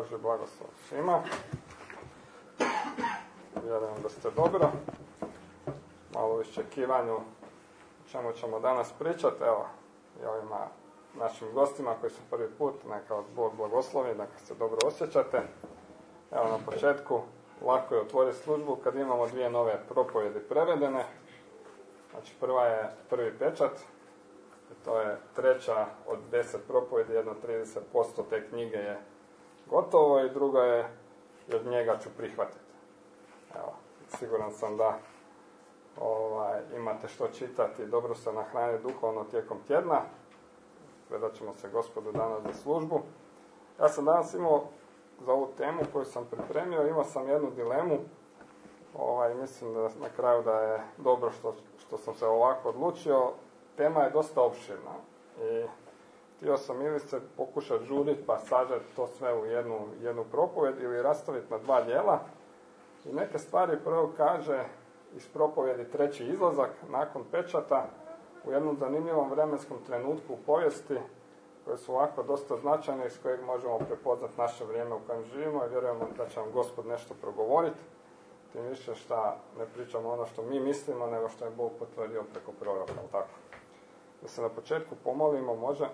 Božji blagoslov svima. Vjerujem da ste dobro. Malo u iščekivanju o čemu ćemo danas pričati. Evo, i ovima našim gostima koji su prvi put, neka vas Bog blagoslovi, neka se dobro osjećate. Evo, na početku lako je otvoriti službu kad imamo 2 nove propovjedi prevedene. Znači, prva je prvi pečat. To je 3. od 10 propovjedi, jedno 30% te knjige je gotovo i druga je i od njega ću prihvatiti. Evo, siguran sam da imate što čitati i dobro se nahraniti duhovno tijekom tjedna. Predat ćemo se Gospodu danas za službu. Ja sam danas imao za ovu temu koju sam pripremio, imao sam jednu dilemu. Mislim da na kraju da je dobro što sam se ovako odlučio. Tema je dosta opširna i htio sam ili se pokušati žuriti pa sažeti to sve u jednu propovjed ili rastaviti na 2 dijela. I neke stvari prvo kaže iz propovjedi 3. izlazak nakon pečata u jednom zanimljivom vremenskom trenutku u povijesti koje su ovako dosta značajne iz kojeg možemo prepoznati naše vrijeme u kojem živimo i vjerujemo da će vam Gospod nešto progovoriti. Tim više što ne pričamo ono što mi mislimo, nego što je Bog potvrdio preko proroka, ali tako. Da se na početku pomolimo, može.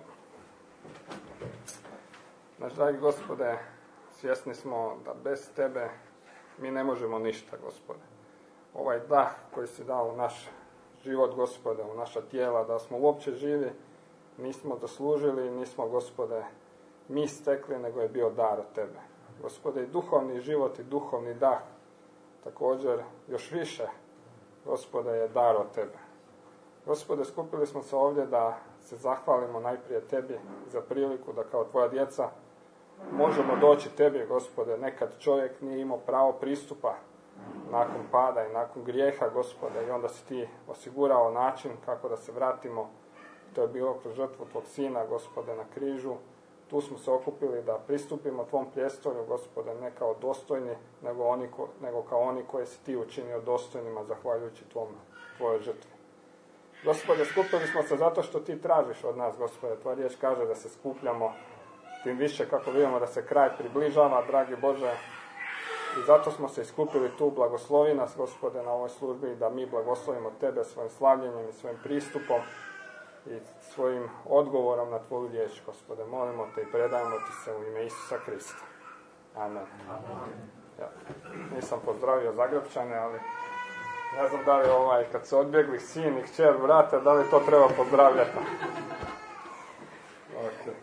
Naš dragi Gospode, svjesni smo da bez Tebe mi ne možemo ništa, Gospode. Ovaj dah koji si dao u naš život, Gospode, u naša tijela, da smo uopće živi, nismo zaslužili, nismo, Gospode, mi stekli, nego je bio dar od Tebe. Gospode, i duhovni život i duhovni dah, također još više, Gospode, je dar od Tebe. Gospode, skupili smo se ovdje da se zahvalimo najprije Tebi za priliku da kao Tvoja djeca možemo doći Tebi, Gospode. Nekad čovjek nije imao pravo pristupa nakon pada i nakon grijeha, Gospode, i onda si Ti osigurao način kako da se vratimo. To je bilo kroz žrtvu Tvog Sina, Gospode, na križu. Tu smo se okupili da pristupimo Tvom prijestolju, Gospode, ne kao dostojni, nego kao oni koje si Ti učinio dostojnima zahvaljujući Tvojoj žrtvi. Gospode, skupili smo se zato što Ti tražiš od nas, Gospode. Tvoja riječ kaže da se skupljamo, tim više kako vidimo da se kraj približava, dragi Bože. I zato smo se iskupili tu. Blagoslovi nas, Gospode, na ovoj službi, da mi blagoslovimo Tebe svojim slavljenjem i svojim pristupom i svojim odgovorom na Tvoju riječ, Gospode. Molimo Te i predajemo Ti se u ime Isusa Krista. Amen. Ja, nisam pozdravio Zagrepčane, ali ne znam da li kad se odbjegli sin i kćer vrate, da li to treba pozdravljati. Okay.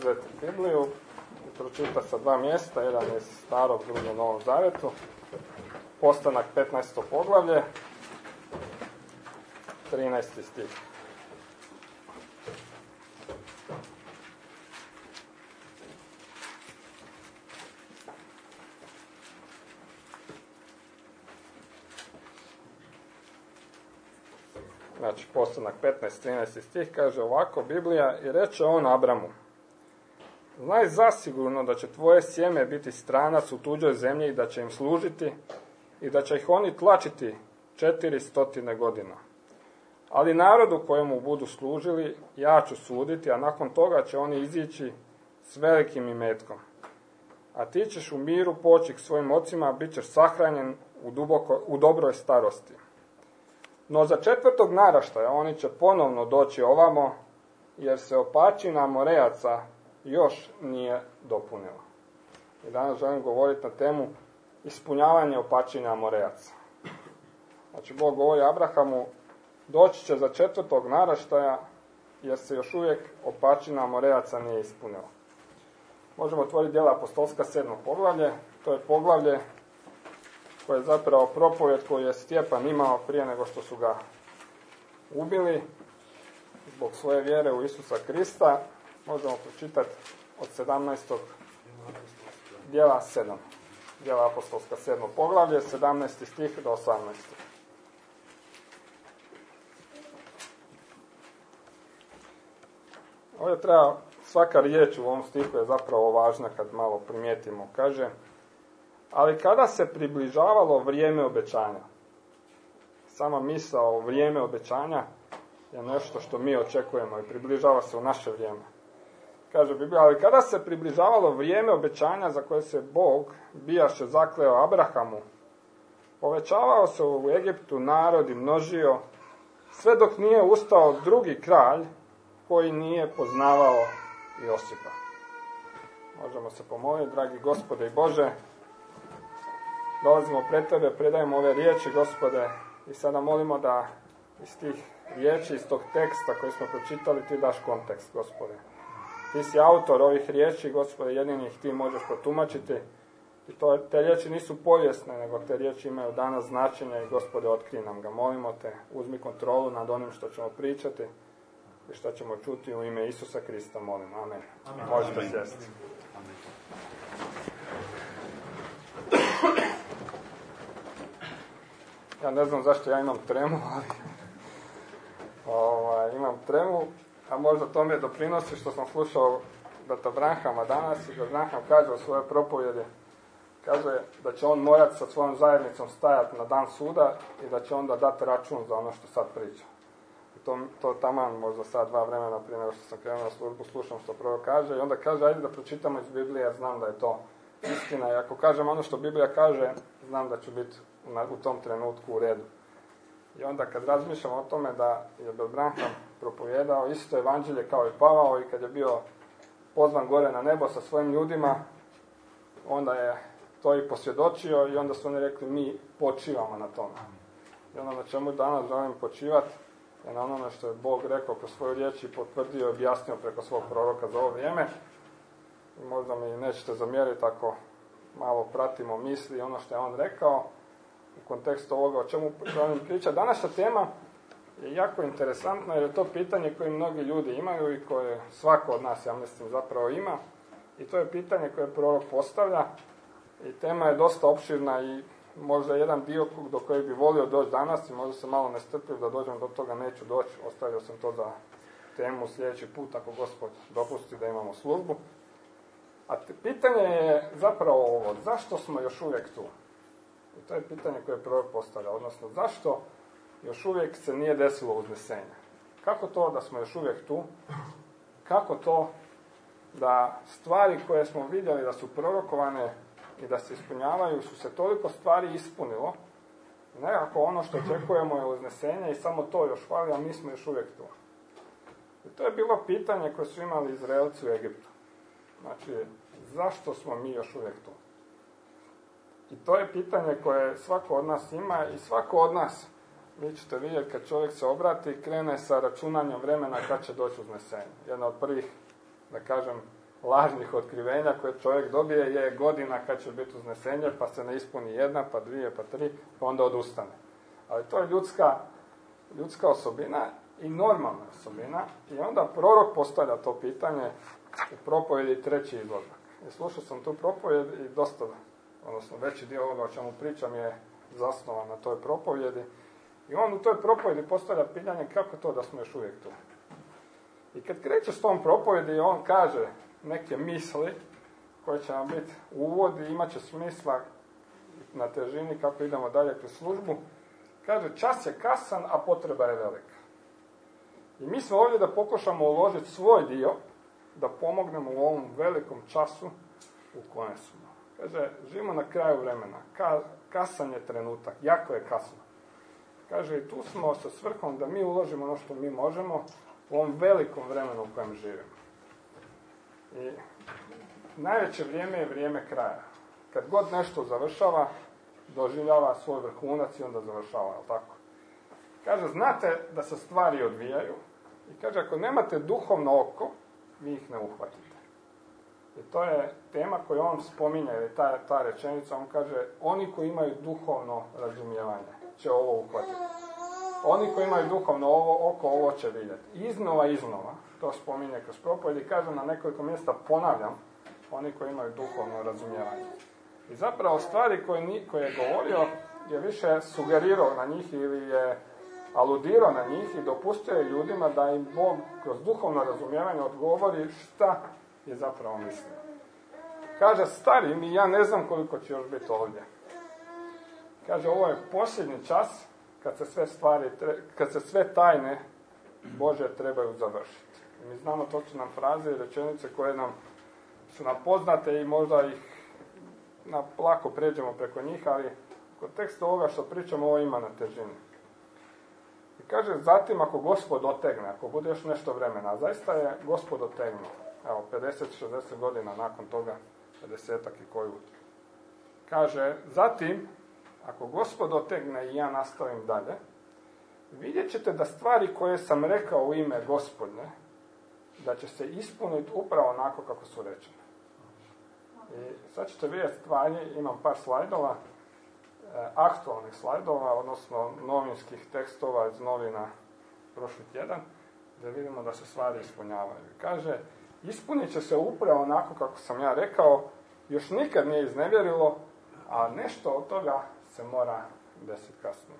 uzeti Bibliju i pročitati sa dva mjesta, jedan je iz Starog, drugi u Novom Zavjetu. Postanak 15. poglavlje, 13. stih. Znači, Postanak 15. 13. stih kaže ovako Biblija: i reče on Abramu: znaj zasigurno da će tvoje sjeme biti stranac u tuđoj zemlji i da će im služiti i da će ih oni tlačiti 400 godina. Ali narodu kojemu budu služili ja ću suditi, a nakon toga će oni izići s velikim imetkom. A ti ćeš u miru poći k svojim ocima, bit ćeš sahranjen u dobroj starosti. No za 4. naraštaja oni će ponovno doći ovamo, jer se opačina Amorejaca još nije dopunila. I danas želim govoriti na temu ispunjavanje opačina Amorejaca. Znači, Bog govori Abrahamu: doći će za 4. naraštaja, jer se još uvijek opačina Amorejaca nije ispunila. Možemo otvoriti Djela apostolska 7. poglavlje. To je poglavlje koje je zapravo propovjed koju je Stjepan imao prije nego što su ga ubili zbog svoje vjere u Isusa Krista. Možemo pročitati od 17. Djela 7. Djela apostolska 7. poglavlje, 17. stih do 18. Ovdje treba, svaka riječ u ovom stihu je zapravo važna kad malo primijetimo. Kaže: ali kada se približavalo vrijeme obećanja. Sama misao o vrijeme obećanja je nešto što mi očekujemo i približava se u naše vrijeme. Kaže Biblija: ali kada se približavalo vrijeme obećanja za koje se Bog bijaše zakleo Abrahamu, povećavao se u Egiptu narod i množio, sve dok nije ustao drugi kralj koji nije poznavao Josipa. Možemo se pomoliti. Dragi Gospode i Bože, dolazimo pred Tebe, predajemo ove riječi, Gospode, i sada molimo da iz tih riječi, iz tog teksta koji smo pročitali, Ti daš kontekst, Gospode. Ti si autor ovih riječi, Gospode, jedini ih Ti možeš protumačiti. I te riječi nisu povijesne, nego te riječi imaju danas značenje i, Gospode, otkrij nam ga. Molimo Te, uzmi kontrolu nad onim što ćemo pričati i što ćemo čuti u ime Isusa Krista, molim. Amen. Amen. Možete sjesti. Ja ne znam zašto ja imam tremu, ali imam tremu, a možda to mi doprinosi što sam slušao brata Branhama danas, i da Branham kaže u svojoj propovjedi, kaže da će on morati sa svojom zajednicom stajati na dan suda i da će onda dati račun za ono što sad priča. I to taman možda sad 2 vremena prije nego što sam krenuo na službu, slušam što prvo kaže, i onda kaže: ajde da pročitamo iz Biblije, jer znam da je to istina, i ako kažem ono što Biblija kaže, znam da ću biti u tom trenutku u redu. I onda kad razmišljam o tome da je Bill Branham propovijedao isto evanđelje kao i Pavao, i kad je bio pozvan gore na nebo sa svojim ljudima, onda je to i posvjedočio, i onda su oni rekli: mi počivamo na tome. I ono na čemu danas želim počivati je na onome što je Bog rekao kroz svoju riječ i potvrdio i objasnio preko svog proroka za ovo vrijeme. I možda mi nećete zamjeriti ako malo pratimo misli i ono što je on rekao u kontekstu ovoga o čemu želim pričati. Današnja tema je jako interesantna, jer je to pitanje koje mnogi ljudi imaju i koje svako od nas, ja mislim, zapravo ima. I to je pitanje koje prorok postavlja, i tema je dosta opširna, i možda jedan dio do kojeg bi volio doći danas, i možda se malo nestrpljiv da dođem do toga, neću doći. Ostavio sam to za temu sljedeći put, ako Gospod dopusti da imamo službu. A pitanje je zapravo ovo: zašto smo još uvijek tu? I to je pitanje koje prorok postavlja, odnosno zašto još uvijek se nije desilo uznesenje? Kako to da smo još uvijek tu? Kako to da stvari koje smo vidjeli da su prorokovane i da se ispunjavaju, su se toliko stvari ispunilo, nekako ono što očekujemo je uznesenje i samo to još fali, a mi smo još uvijek tu. I to je bilo pitanje koje su imali Izraelci u Egiptu. Znači, zašto smo mi još uvijek tu? I to je pitanje koje svako od nas ima, i svako od nas, vi ćete vidjeti kad čovjek se obrati, krene sa računanjem vremena kad će doći uznesenje. Jedna od prvih, da kažem, lažnih otkrivenja koje čovjek dobije je godina kad će biti uznesenje, pa se ne ispuni jedna, pa dvije, pa tri, pa onda odustane. Ali to je ljudska osobina i normalna osobina. I onda prorok postavlja to pitanje u propovjedi 3. izlazak. I slušao sam tu propovjed i dosta, odnosno veći dio ovoga o čemu pričam je zasnovan na toj propovjedi. I on u toj propovjedi postavlja pitanje kako to da smo još uvijek tu. I kad kreće s tom propovjedi, on kaže neke misli koje će nam biti uvod i imat će smisla na težini kako idemo dalje kroz službu. Kaže, čas je kasan, a potreba je velika. I mi smo ovdje da pokušamo uložiti svoj dio, da pomognemo u ovom velikom času u kojem smo. Kaže, živimo na kraju vremena. Kasan je trenutak, jako je kasno. Kaže, i tu smo sa svrhom da mi uložimo ono što mi možemo u ovom velikom vremenu u kojem živimo. I najveće vrijeme je vrijeme kraja. Kad god nešto završava, doživljava svoj vrhunac i onda završava, jel tako? Kaže, znate da se stvari odvijaju i kaže, ako nemate duhovno oko, vi ih ne uhvatite. I to je tema koju on spominje, jer ta rečenica, on kaže, oni koji imaju duhovno razumijevanje će ovo uhvatiti. Oni koji imaju duhovno oko, ovo će vidjeti. Iznova, to spominje kroz propovjed i kaže na nekoliko mjesta, ponavljam, oni koji imaju duhovno razumijevanje. I zapravo stvari koje je govorio je više sugerirao na njih ili je aludirao na njih i dopustio ljudima da im Bog kroz duhovno razumijevanje odgovori šta je zapravo mislio. Kaže, starim i ja ne znam koliko će još biti ovdje. Kaže, ovo je posljednji čas kad se sve tajne Božje trebaju završiti. I mi znamo točno fraze i rečenice koje su nam poznate i možda ih lako pređemo preko njih, ali u kontekstu ovoga što pričamo, ovo ima na težini. I kaže, zatim ako Gospod otegne, ako bude još nešto vremena, a zaista je Gospod otegnuo, evo, 50-60 godina nakon toga, 50-ak i koju. Kaže, zatim, ako Gospod otegne i ja nastavim dalje, vidjet ćete da stvari koje sam rekao u ime Gospodne, da će se ispuniti upravo onako kako su rečene. I sad ćete vidjeti stvari, imam par slajdova, aktualnih slajdova, odnosno novinskih tekstova iz novina prošli tjedan, da vidimo da se stvari ispunjavaju. Kaže, ispunit će se upravo onako kako sam ja rekao, još nikad nije iznevjerilo, a nešto od toga se mora desiti kasnije.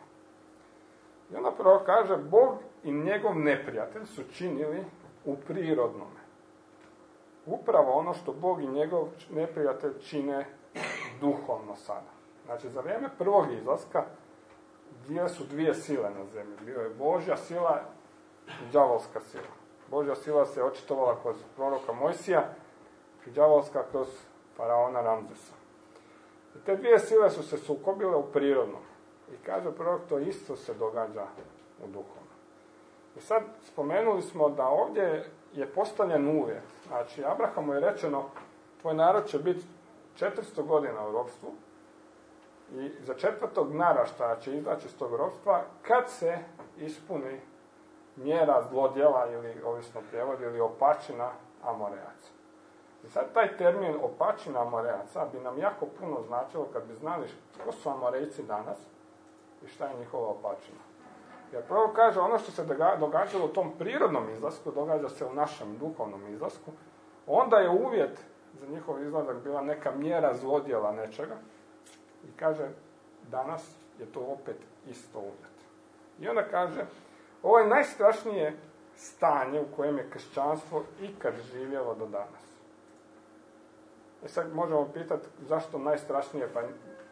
I onda prvo kaže, Bog i njegov neprijatelj su činili u prirodnome. Upravo ono što Bog i njegov neprijatelj čine duhovno sada. Znači, za vrijeme prvog izlaska bile su dvije sile na zemlji. Bio je Božja sila i đavolska sila. Božja sila se očitovala kroz proroka Mojsija i đavolska kroz faraona Ramzesa. I te dvije sile su se sukobile u prirodnom. I kaže prorok, to isto se događa u duhovnom. I sad spomenuli smo da ovdje je postavljen uvjet. Znači, Abrahamu je rečeno, tvoj narod će biti 400 godina u ropstvu i za 4. naraštaja će izaći iz tog ropstva kad se ispuni mjera zlodjela ili, ovisno prijevod, ili opačina Amorejaca. I sad taj termin opačina Amorejaca bi nam jako puno značilo kad bi znali tko su Amorejci danas i šta je njihova opačina. Jer prvo kaže, ono što se događalo u tom prirodnom izlasku, događa se u našem duhovnom izlasku, onda je uvjet za njihov izlazak bila neka mjera zlodjela nečega. I kaže, danas je to opet isto uvjet. I onda kaže, ovo je najstrašnije stanje u kojem je kršćanstvo ikad živjelo do danas. I sad možemo pitati zašto najstrašnije, pa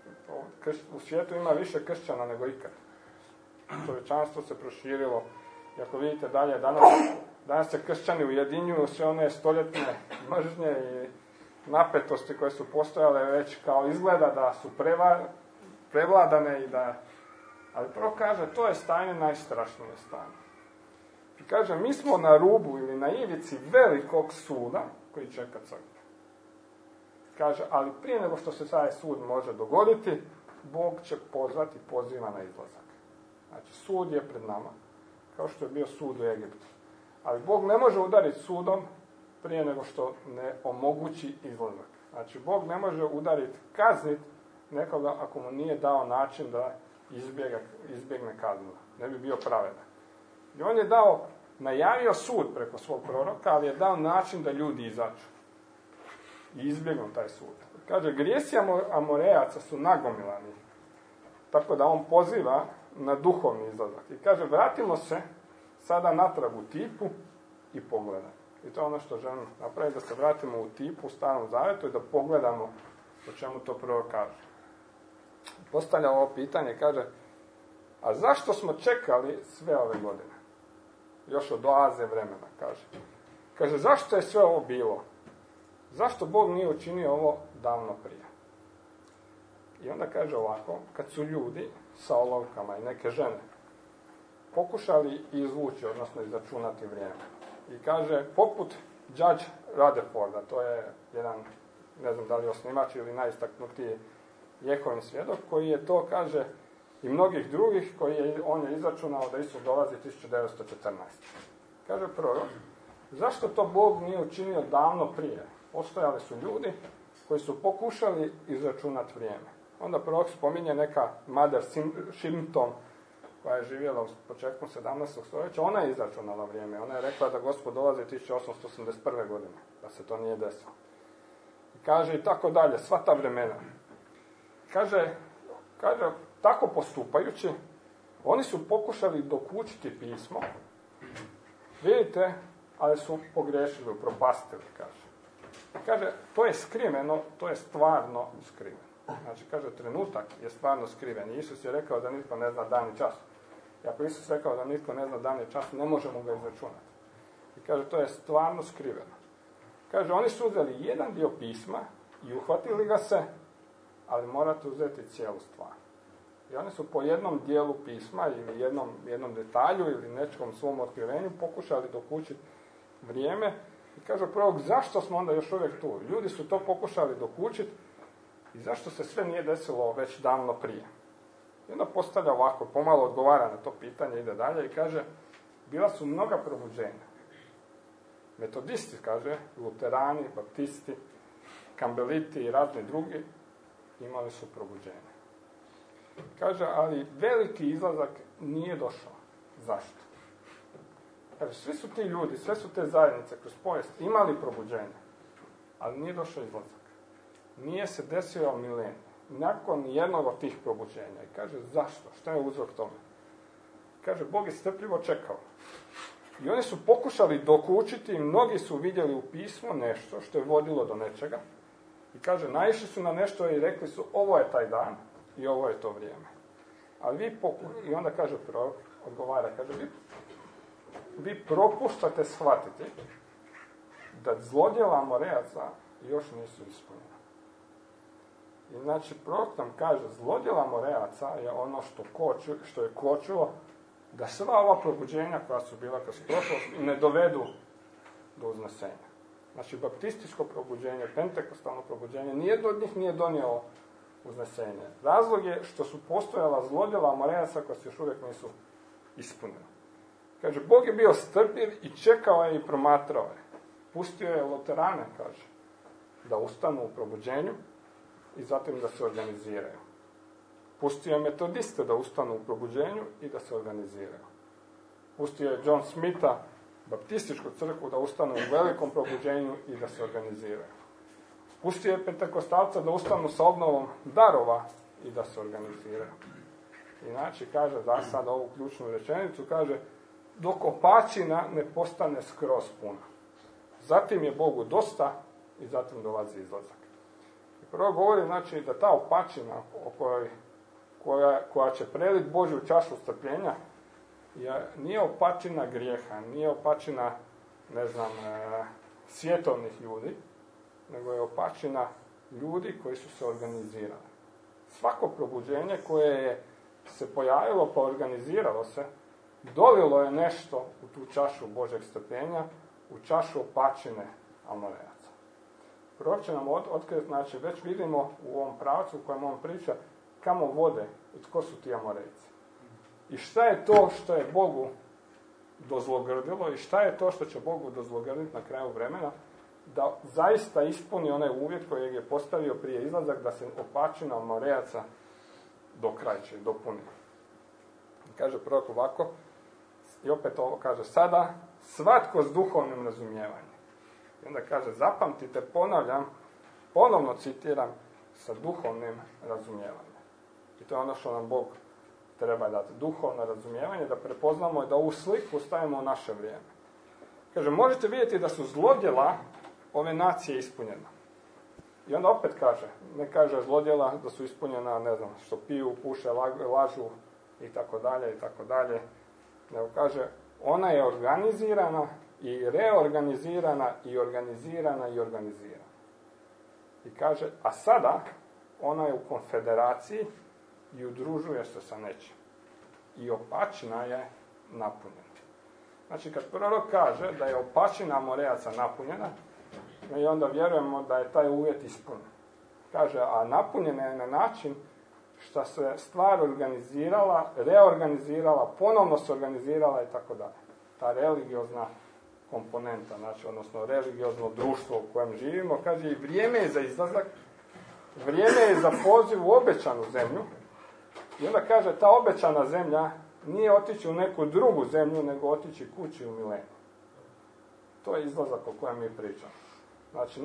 u svijetu ima više kršćana nego ikad. Čovječanstvo se proširilo. I ako vidite dalje, danas se kršćani ujedinjuju sve one stoljetne mržnje i napetosti koje su postojale već kao izgleda da su prevladane i da... Ali prvo kaže, to je stanje najstrašnije stanje. I kaže, mi smo na rubu ili na ivici velikog suda koji čeka crkvu. Kaže, ali prije nego što se taj sud može dogoditi, Bog će pozvati, poziva na izlazak. Znači, sud je pred nama, kao što je bio sud u Egiptu. Ali Bog ne može udariti sudom prije nego što ne omogući izlazak. Znači, Bog ne može udariti, kazniti nekoga ako mu nije dao način da izbjegne kaznu. Ne bi bio pravedan. I on je najavio sud preko svog proroka, ali je dao način da ljudi izađu i izbjegnu taj sud. Kaže, grijesi Amorejaca su nagomilani, tako da on poziva na duhovni izlazak. I kaže, vratimo se sada natrag u Tipu i pogledaj. I to je ono što želim napraviti, da se vratimo u Tipu, u Starom Zavjetu i da pogledamo o čemu to prorok kaže. Postavlja ovo pitanje, kaže, a zašto smo čekali sve ove godine? Još od oaze vremena, kaže. Kaže, zašto je sve ovo bilo? Zašto Bog nije učinio ovo davno prije? I onda kaže ovako, kad su ljudi sa olovkama i neke žene pokušali izvući, odnosno izračunati vrijeme. I kaže, poput Judge Rutherforda, to je jedan, ne znam da li osnivač ili najistaknutiji Jehovin svjedok, koji je to, kaže, i mnogih drugih, on je izračunao da Isus dolazi 1914. Kaže prorok, zašto to Bog nije učinio davno prije? Postojali su ljudi koji su pokušali izračunati vrijeme. Onda prorok spominje neka Mother Shipton, koja je živjela u početku 17. stoljeća. Ona je izračunala vrijeme. Ona je rekla da Gospod dolazi 1881. godine, da se to nije desilo. I kaže i tako dalje, sva ta vremena. Kaže, tako postupajući, oni su pokušali dokučiti pismo, vidite, ali su pogriješili, upropastili, kaže. Kaže, to je skriveno, to je stvarno skriveno. Znači, kaže, trenutak je stvarno skriven. I Isus je rekao da nitko ne zna dan i čas. I ako Isus rekao da nitko ne zna dan i čas, ne možemo ga izračunati. I kaže, to je stvarno skriveno. Kaže, oni su uzeli jedan dio pisma i uhvatili ga se, ali morate uzeti cijelu stvar. I oni su po jednom dijelu pisma ili jednom detalju ili nečkom svom otkrivenju pokušali dokučiti vrijeme. I kaže prorok, zašto smo onda još uvijek tu? Ljudi su to pokušali dokučiti i zašto se sve nije desilo već davno prije? I onda postavlja ovako, pomalo odgovara na to pitanje, ide dalje i kaže, bila su mnoga probuđenja. Metodisti, kaže, luterani, baptisti, kambeliti i razni drugi imali su probuđenje. Kaže, ali veliki izlazak nije došao. Zašto? Kaže, svi su ti ljudi, sve su te zajednice kroz povijest imali probuđenje, ali nije došao izlazak. Nije se desio milenij. Nakon jednog od tih probuđenja. I kaže, zašto? Šta je uzrok tome? Kaže, Bog je strpljivo čekao. I oni su pokušali dokučiti i mnogi su vidjeli u pismu nešto što je vodilo do nečega. I kaže, naišli su na nešto i rekli su, ovo je taj dan i ovo je to vrijeme. Ali i onda kaže prorok, odgovara, kaže, vi propuštate shvatiti da zlodjela Amorejaca još nisu ispunjena. I znači, prorok nam kaže, zlodjela Amorejaca je ono što je kočilo da sva ova probuđenja koja su bila kroz prošlost ne dovedu do uznesenja. Znači, baptističko probuđenje, pentekostalno probuđenje, nije od njih nije donijelo uznesenje. Razlog je što su postojala zlodjela Amorejaca koja se još uvijek nisu ispunila. Kaže, Bog je bio strpljiv i čekao je i promatrao je. Pustio je luterane, kaže, da ustanu u probuđenju i zatim da se organiziraju. Pustio je metodiste da ustanu u probuđenju i da se organiziraju. Pustio je John Smitha, baptističku crkvu, da ustanu u velikom probuđenju i da se organiziraju. Pustio je pentekostalca da ustanu sa obnovom darova i da se organiziraju. Inače, kaže, da sad ovu ključnu rečenicu, kaže, dok opačina ne postane skroz puna. Zatim je Bogu dosta i zatim dolazi izlazak. I prvo govori, znači, da ta opačina koja će preliti Božju čašu strpljenja nije opačina grijeha, nije opačina, svjetovnih ljudi, nego je opačina ljudi koji su se organizirali. Svako probuđenje koje je se pojavilo pa organiziralo se, dolilo je nešto u tu čašu Božjeg strpljenja, u čašu opačine Amorejaca. Prorok će nam otkriti, znači već vidimo u ovom pravcu u kojem on priča kamo vode i tko su ti Amorejci. I šta je to što je Bogu dozlogrdilo i šta je to što će Bogu dozlogrditi na kraju vremena, da zaista ispuni onaj uvjet kojeg je postavio prije izlazak, da se opačina Amorejaca do kraja će dopuni. Kaže prorok ovako, i opet ovo kaže, sada svatko s duhovnim razumijevanjem. I onda kaže, zapamtite, ponavljam, ponovno citiram, sa duhovnim razumijevanjem. I to je ono što nam Bog treba dati. Duhovno razumijevanje, da prepoznamo i da ovu sliku stavimo u naše vrijeme. Kaže, možete vidjeti da su zlodjela ove nacije ispunjena. I onda opet kaže, ne kaže zlodjela da su ispunjena, ne znam, što piju, puše, lažu i tako dalje, nego kaže, ona je organizirana i reorganizirana i organizirana i organizirana. I kaže, a sada ona je u konfederaciji i udružuje se sa nečim. I opačina je napunjena. Znači, kad prorok kaže da je opačina Amorejaca napunjena, i onda vjerujemo da je taj uvjet ispunjen. Kaže, a napunjena je na način što se stvar organizirala, reorganizirala, ponovno se organizirala i tako dalje. Ta religiozna komponenta, znači, odnosno religiozno društvo u kojem živimo, kaže, i vrijeme je za izlazak, vrijeme je za poziv u obećanu zemlju, i onda kaže, ta obećana zemlja nije otići u neku drugu zemlju, nego otići kući u mileniju. To je izlazak o kojem mi pričamo. Znači,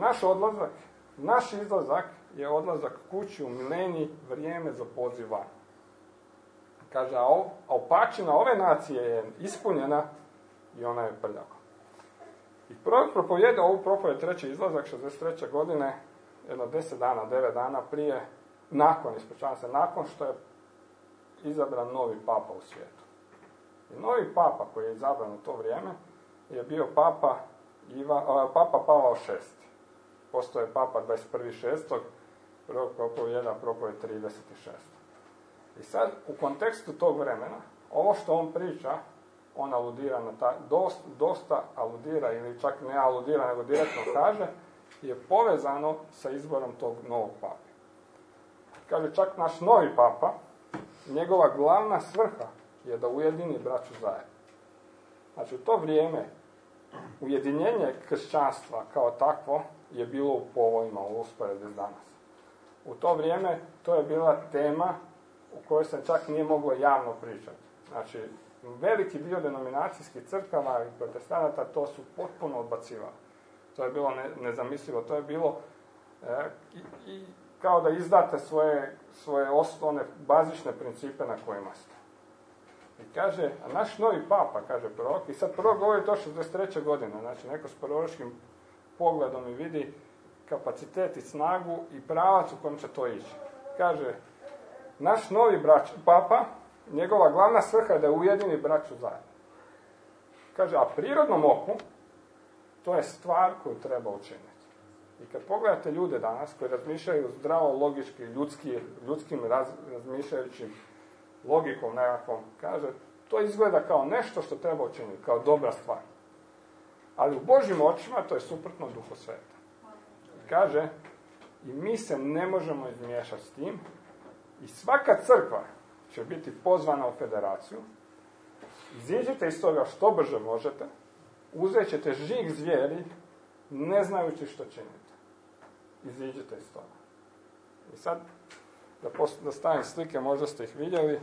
naš izlazak je odlazak kući u mileniji, vrijeme za poziv van. Kaže, a opačina ove nacije je ispunjena i ona je prljava. I prorok propovjeda ovu propovjed, treći izlazak, 63. godine, jedno 10 dana, 9 dana prije, nakon što je izabran novi papa u svijetu. I novi papa koji je izabran u to vrijeme je bio papa Pavao VI. Postao je papa 21.6. Prorok propovjeda propovjed 36. I sad, u kontekstu tog vremena, ovo što on priča, on aludira na dosta aludira, ili čak ne aludira, nego direktno kaže, je povezano sa izborom tog novog pape. Kaže, čak naš novi papa, njegova glavna svrha je da ujedini braću zajedno. Znači, u to vrijeme ujedinjenje kršćanstva kao takvo je bilo u povojima, u usporedbi s danas. U to vrijeme to je bila tema u kojoj se čak nije moglo javno pričati. Znači, veliki dio denominacijskih crkava i protestanata to su potpuno odbacivali. To je bilo nezamislivo. To je bilo i kao da izdate svoje osnovne, bazične principe na kojima ste. I kaže, a naš novi papa, kaže prorok, i sad prorok govori to 63. godine, znači neko s proročkim pogledom i vidi kapacitet i snagu i pravac u kojem će to ići. Kaže, naš novi papa, njegova glavna svrha je da ujedini braću zajedno. Kaže, a prirodnom oku, to je stvar koju treba učiniti. I kad pogledate ljude danas koji razmišljaju zdravo, logički, ljudskim razmišljajućim logikom nekakvom, kaže, to izgleda kao nešto što treba učiniti, kao dobra stvar. Ali u Božjim očima to je suprotno Duhu Sveta. Kaže, i mi se ne možemo izmiješati s tim, i svaka crkva će biti pozvana u federaciju, iziđite iz toga što brže možete, uzet ćete žig zvijeri, ne znajući što činite. Iziđite iz toga. I sad, da stavim slike, možda ste ih vidjeli.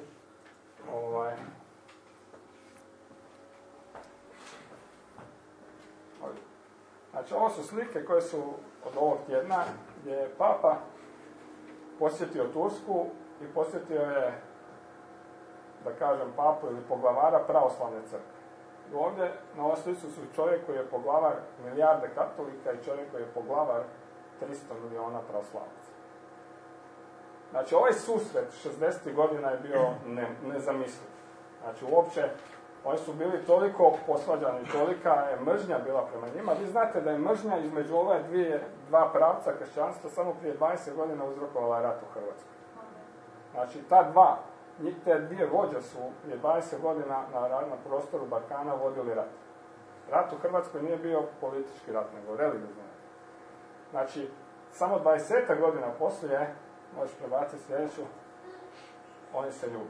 Znači, ovo su slike koje su od ovog tjedna, gdje je papa posjetio Tursku i posjetio je, da kažem, papu ili poglavara pravoslavne crkve. I ovdje na ovoj slici su čovjek koji je poglavar milijarde katolika i čovjek koji je poglavar 300 miliona pravoslavaca. Znači, ovaj susret 60. godina je bio nezamisliv. Znači, uopće, oni su bili toliko posvađani, tolika je mržnja bila prema njima. Vi znate da je mržnja između ove dva pravca kršćanstva samo prije 20 godina uzrokovala rat u Hrvatskoj. Znači, te dvije vođe su prije 20 godina na prostoru Balkana vodili rat. Rat u Hrvatskoj nije bio politički rat, nego religiozni rat. Znači, samo 20 godina poslije, možeš prebaciti sljedeću, oni se ljube.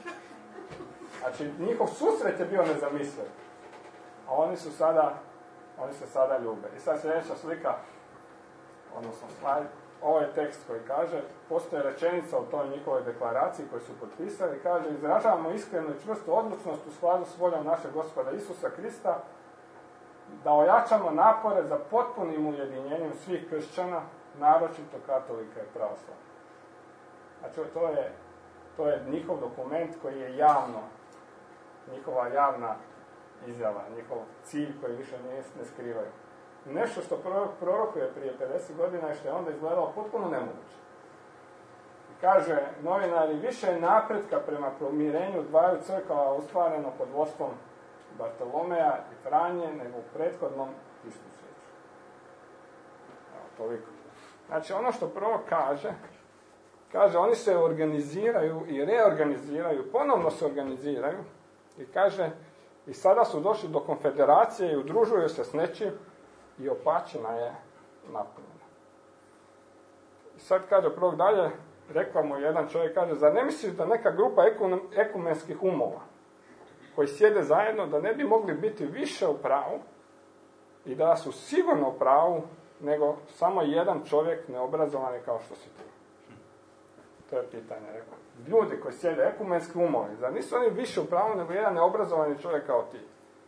Znači, njihov susret je bio nezamisliv. A oni su sada oni se sada ljube. I sad sljedeća slika, odnosno slajd, ovo je tekst koji kaže, postoje rečenica u toj njihovoj deklaraciji koju su potpisali, kaže, izražavamo iskrenu i čvrstu odlučnost u skladu s voljom našeg Gospoda Isusa Krista, da ojačamo napore za potpunim ujedinjenjem svih kršćana, naročito katolika i pravoslavnih. Znači, to je njihov dokument koji je javno, njihova javna izjava, njihov cilj koji više ne skrivaju. Nešto što prorokuje prije 50 godina i što je onda izgledalo potpuno nemoguće. Kaže, novinari, više je napretka prema pomirenju dvaju crkava ostvareno pod vodstvom Bartolomeja i Franje nego u prethodnom tisućljeću. Evo, toliko. Znači, ono što prorok kaže, oni se organiziraju i reorganiziraju, ponovno se organiziraju i kaže, i sada su došli do konfederacije i udružuju se s nečim i opačina je napunjena. I sad kaže prorok dalje, rekao mu jedan čovjek, kaže, zar ne misliš da neka grupa ekumenskih umova koji sjede zajedno, da ne bi mogli biti više u pravu i da su sigurno u pravu nego samo jedan čovjek neobrazovani kao što si ti? To je pitanje, rekao. Ljudi koji sjede, ekumenski umovi, zar nisu oni više u pravu nego jedan neobrazovani čovjek kao ti?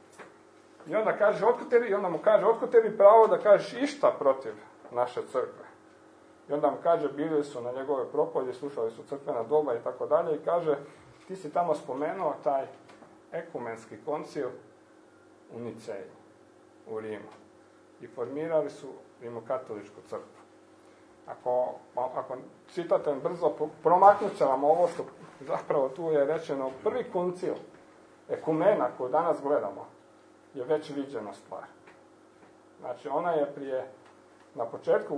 I onda kaže, otkud tebi pravo da kažeš išta protiv naše crkve? I onda mu kaže, bili su na njegove propovjedi, slušali su crkvena doba i tako dalje, i kaže, ti si tamo spomenuo taj ekumenski koncil u Niceji, u Rimu. I formirali su rimokatoličku crkvu. Ako čitate brzo, promaknut će vam ovo što zapravo tu je rečeno, prvi koncil ekumena koju danas gledamo je već viđena stvar. Znači, ona je na početku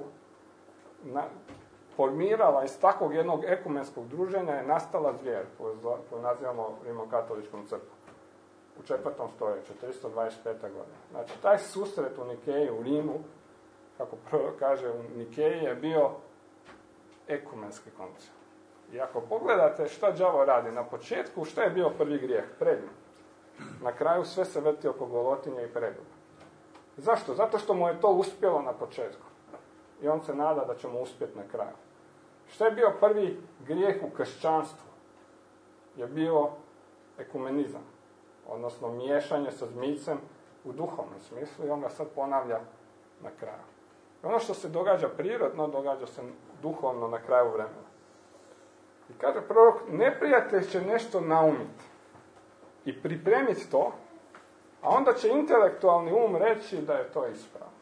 formirala iz takvog jednog ekumenskog druženja je nastala zvijer koju nazivamo rimokatoličkom crkvom u 4. stoljeću, 325. godine. Znači, taj susret u Nikeji, u Rimu, kako prorok kaže, u Nikeji je bio ekumenski koncil. I ako pogledate šta đavo radi, na početku šta je bio prvi grijeh? Predljub. Na kraju sve se vrti oko golotinje i predljuba. Zašto? Zato što mu je to uspjelo na početku. I on se nada da će mu uspjeti na kraju. Šta je bio prvi grijeh u kršćanstvu? Je bio ekumenizam. Odnosno miješanje sa zmijcem u duhovnom smislu i on ga sad ponavlja na kraju. Ono što se događa prirodno, događa se duhovno na kraju vremena. I kaže prorok, neprijatelj će nešto naumiti i pripremiti to, a onda će intelektualni um reći da je to ispravno.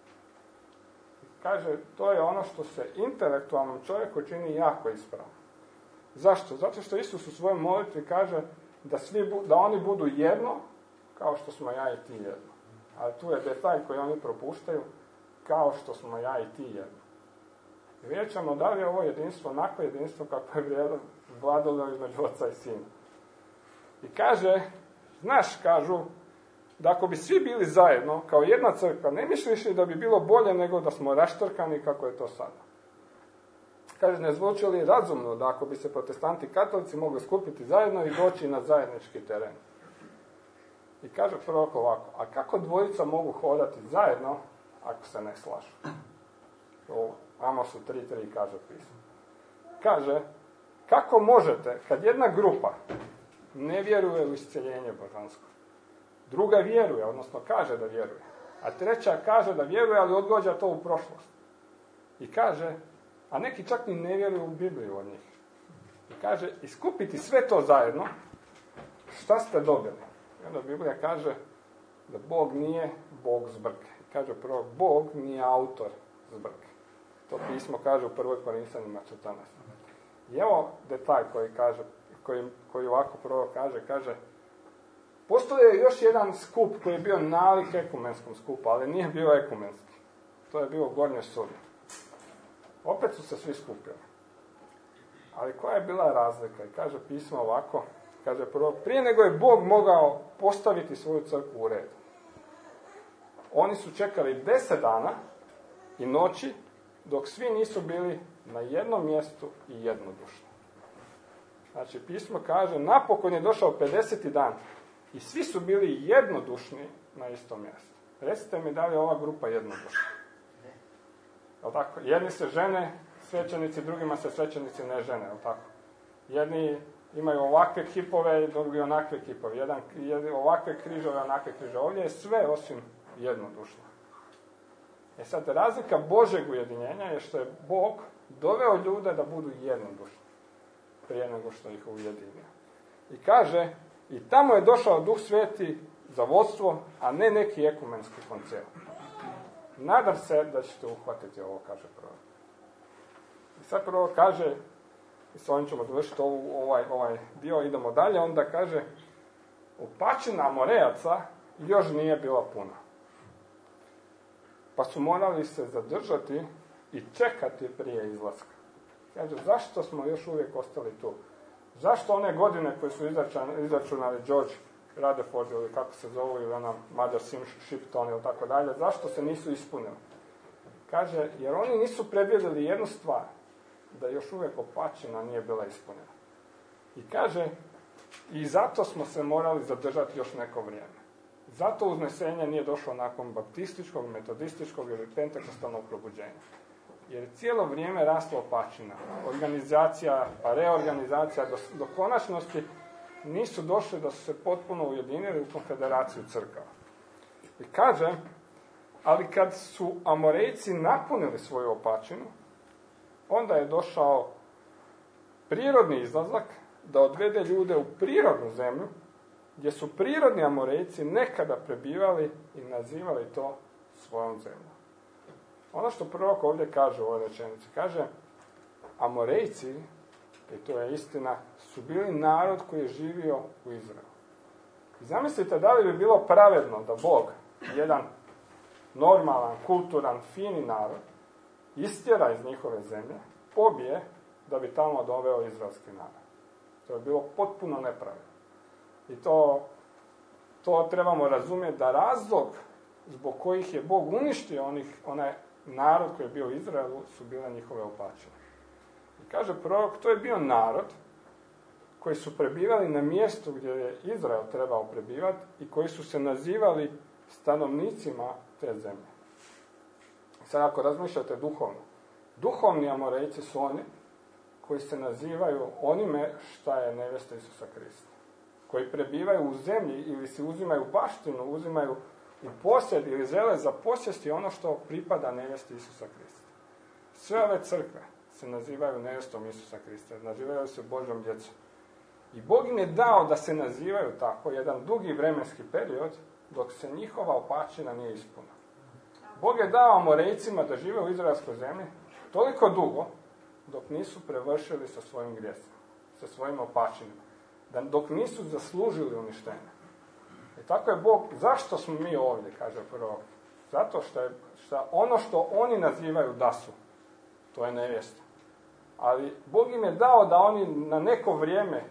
Kaže, to je ono što se intelektualnom čovjeku čini jako ispravno. Zašto? Zato što Isus u svojoj molitvi kaže da oni budu jedno, kao što smo ja i ti jedno. Ali tu je detalj koji oni propuštaju, kao što smo ja i ti jedno. I vidjet ćemo da li je ovo jedinstvo onako jedinstvo kako je vladalo između oca i sina. I kaže, kažu, da ako bi svi bili zajedno, kao jedna crkva, ne misliš li da bi bilo bolje nego da smo raštrkani kako je to sada? Kaže, ne zvuči li razumno da ako bi se protestanti i katolici mogli skupiti zajedno i doći na zajednički teren? I kaže prorok ovako, a kako dvojica mogu hodati zajedno ako se ne slažu? U Amosu 3.3 kaže pismo. Kaže, kako možete, kad jedna grupa ne vjeruje u isceljenje božansko, druga vjeruje, odnosno kaže da vjeruje, a treća kaže da vjeruje, ali odgođa to u prošlost. I kaže, a neki čak ni ne vjeruju u Bibliju od njih. I kaže, iskupiti sve to zajedno, šta ste dobili? I onda Biblija kaže da Bog nije Bog zbrke. I kaže prvo, Bog nije autor zbrke. To pismo kaže u 1. Korinćanima 14. I evo detalj koji ovako prvo kaže, postoje još jedan skup koji je bio nalik ekumenskom skupu, ali nije bio ekumenski. To je bio Gornje Sudi. Opet su se svi skupili. Ali koja je bila razlika? I kaže pismo ovako, kaže prvo, prije nego je Bog mogao postaviti svoju crkvu u red. Oni su čekali 10 dana i noći, dok svi nisu bili na jednom mjestu i jednodušni. Znači, pismo kaže, napokon je došao 50. dan i svi su bili jednodušni na istom mjestu. Recite mi da li je ova grupa jednodušna. Jel tako? Jedni se žene svećenici, drugima se svećenici ne žene, jel tako? Jedni imaju ovakve kipove, drugi onakve kipove. Jedan ovakve križove, onakve križove. Ovdje je sve osim jednodušno. Sad, razlika Božeg ujedinjenja je što je Bog doveo ljude da budu jednodušni prije nego što ih ujedinio. I kaže, i tamo je došao Duh Sveti za vodstvo, a ne neki ekumenski koncil. Nadam se da ćete uhvatiti ovo, kaže prvo. I sad prvo kaže, i s ovim ćemo dovršiti ovaj dio, idemo dalje, onda kaže, opačina Amorejaca još nije bila puna. Pa su morali se zadržati i čekati prije izlaska. Kaže, zašto smo još uvijek ostali tu? Zašto one godine koje su izračunali George Rutherford ili kako se zovu, ili ona Mother Shipton ili tako dalje, zašto se nisu ispunili? Kaže, jer oni nisu predvidjeli jednu stvar, da još uvijek opačina nije bila ispunjena. I kaže, i zato smo se morali zadržati još neko vrijeme. Zato uznesenje nije došlo nakon baptističkog, metodističkog ili pentekostalnog probuđenja. Jer je cijelo vrijeme rasla opačina. Organizacija, pa reorganizacija do konačnosti nisu došli da su se potpuno ujedinili u konfederaciju crkava. I kaže, ali kad su Amorejci napunili svoju opačinu, onda je došao prirodni izlazak da odvede ljude u prirodnu zemlju, gdje su prirodni Amorejci nekada prebivali i nazivali to svojom zemljom. Ono što prorok ovdje kaže u ovoj rečenici, kaže, Amorejci, i to je istina, su bili narod koji je živio u Izraelu. I zamislite da li bi bilo pravedno da Bog, jedan normalan, kulturan, fini narod, istjera iz njihove zemlje, pobije da bi tamo doveo izraelski narod. To je bilo potpuno nepravedno. I to trebamo razumjeti, da razlog zbog kojih je Bog uništio onaj narod koji je bio u Izraelu su bile njihove opačine. I kaže prorok, to je bio narod koji su prebivali na mjestu gdje je Izrael trebao prebivati i koji su se nazivali stanovnicima te zemlje. Sad ako razmišljate duhovno, duhovni Amorejci su oni koji se nazivaju onime šta je nevjesta Isusa Krista. Koji prebivaju u zemlji ili si uzimaju baštinu, uzimaju u posjed ili žele za posjesti ono što pripada nevjesti Isusa Krista. Sve ove crkve se nazivaju nevjestom Isusa Krista, nazivaju se Božjom djecom. I Bog im je dao da se nazivaju tako jedan dugi vremenski period dok se njihova opačina nije ispunila. Bog je dao Amorejcima da žive u izraelskoj zemlji toliko dugo dok nisu prevršili sa svojim grijesima, sa svojim opačinama, dok nisu zaslužili uništenje. I tako je Bog, zašto smo mi ovdje, kaže prorok? Zato što ono što oni nazivaju da su, to je nevjesta. Ali Bog im je dao da oni na neko vrijeme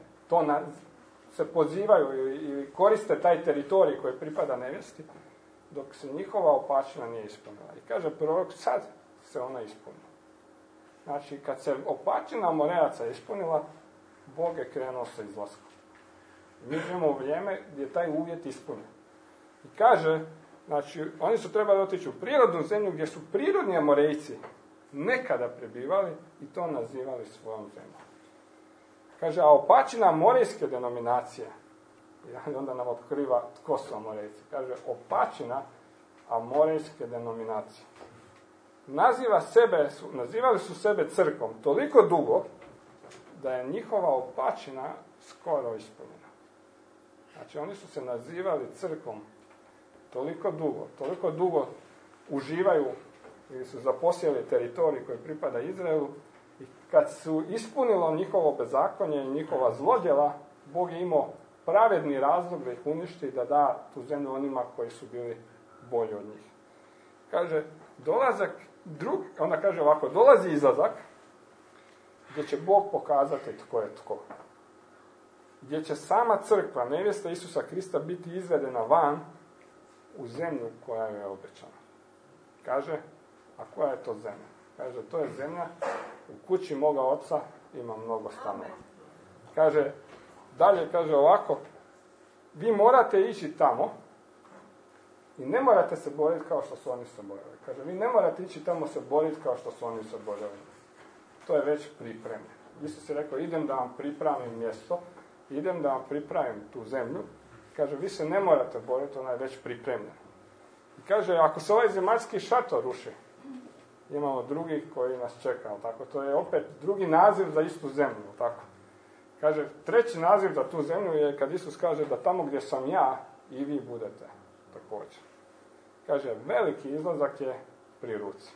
se pozivaju ili koriste taj teritorij koji pripada nevjesti, dok se njihova opačina nije ispunila. I kaže prorok, sad se ona ispunila. Znači, kad se opačina Amorejaca ispunila, Bog je krenuo sa izlaskom. Mi živimo u vrijeme gdje je taj uvjet ispunjen. I kaže, znači, oni su trebali otići u prirodnu zemlju gdje su prirodni Amorejci nekada prebivali i to nazivali svojom zemljom. Kaže, a opačina amorejske denominacije, i onda nam otkriva tko su Amorejci. Kaže, opačina amorejske denominacije. Nazivali su sebe crkvom toliko dugo da je njihova opačina skoro ispunjena. Znači, oni su se nazivali crkvom toliko dugo uživaju ili su zaposjeli teritorij koji pripada Izraelu i kad su ispunilo njihovo bezakonje i njihova zlodjela, Bog je imao pravedni razlog da ih uništi i da da tu zemlju onima koji su bili bolji od njih. Kaže, onda kaže ovako, dolazi izlazak gdje će Bog pokazati tko je tko. Gdje će sama crkva, nevjesta Isusa Krista, biti izvedena van u zemlju koja je obećana. Kaže, a koja je to zemlja? Kaže, to je zemlja, u kući moga oca ima mnogo stanova. Kaže, dalje kaže ovako, vi morate ići tamo I ne morate se boriti kao što su oni se borili. Kaže, vi ne morate ići tamo se boriti kao što su oni se borili. To je već pripremljeno. Isus je rekao, idem da vam pripravim mjesto, idem da vam pripravim tu zemlju. Kaže, vi se ne morate boriti, ona je već pripremljena. I kaže, ako se ovaj zemaljski šator ruši, imamo drugi koji nas čeka, tako? To je opet drugi naziv za istu zemlju, tako? Kaže, treći naziv za tu zemlju je kad Isus kaže da tamo gdje sam ja, i vi budete također. Kaže, veliki izlazak je pri ruci.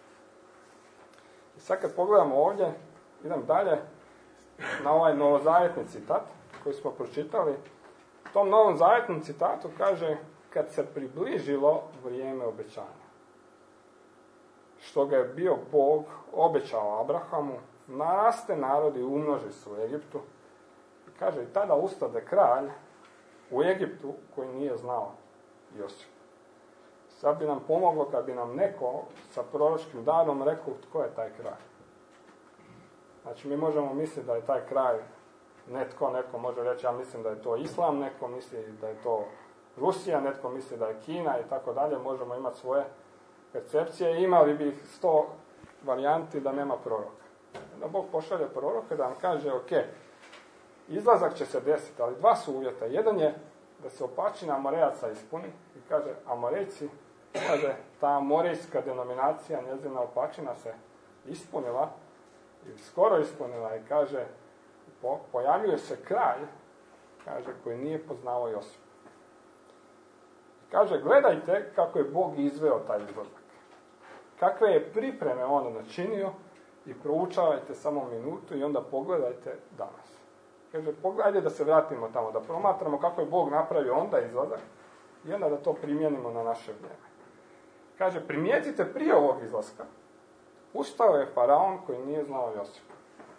I sad kad pogledamo ovdje, idem dalje na ovaj novozavjetni citat koji smo pročitali. U tom novom zavjetnom citatu kaže, kad se približilo vrijeme obećanja, što ga je bio Bog obećao Abrahamu, naraste narod i umnoži se u Egiptu. I kaže, i tada ustade kralj u Egiptu koji nije znao Josip. Sad bi nam pomoglo kad bi nam neko sa proročkim danom rekao tko je taj kralj. Znači, mi možemo misliti da je taj kralj neko može reći, ja mislim da je to Islam, neko misli da je to Rusija, netko misli da je Kina i tako dalje, možemo imati svoje percepcije. Imali bi 100 varijanti da nema proroka. Da Bog pošalje proroka da vam kaže, ok, izlazak će se desiti, ali dva su uvjeta. Jedan je da se opačina Amorejaca ispuni i kaže, Amorejci, kaže, ta amorejska denominacija, njezina opačina se ispunila i skoro ispunila i kaže, pojavljuje se kralj, kaže, koji nije poznavao Josipa. Kaže, gledajte kako je Bog izveo taj izlazak. Kakve je pripreme on načinio i proučavajte samo minutu i onda pogledajte danas. Kaže, pogledajte da se vratimo tamo, da promatramo kako je Bog napravio onda izlazak i onda da to primijenimo na naše vrijeme. Kaže, primijetite prije ovog izlaska, ustao je faraon koji nije znao Josipa.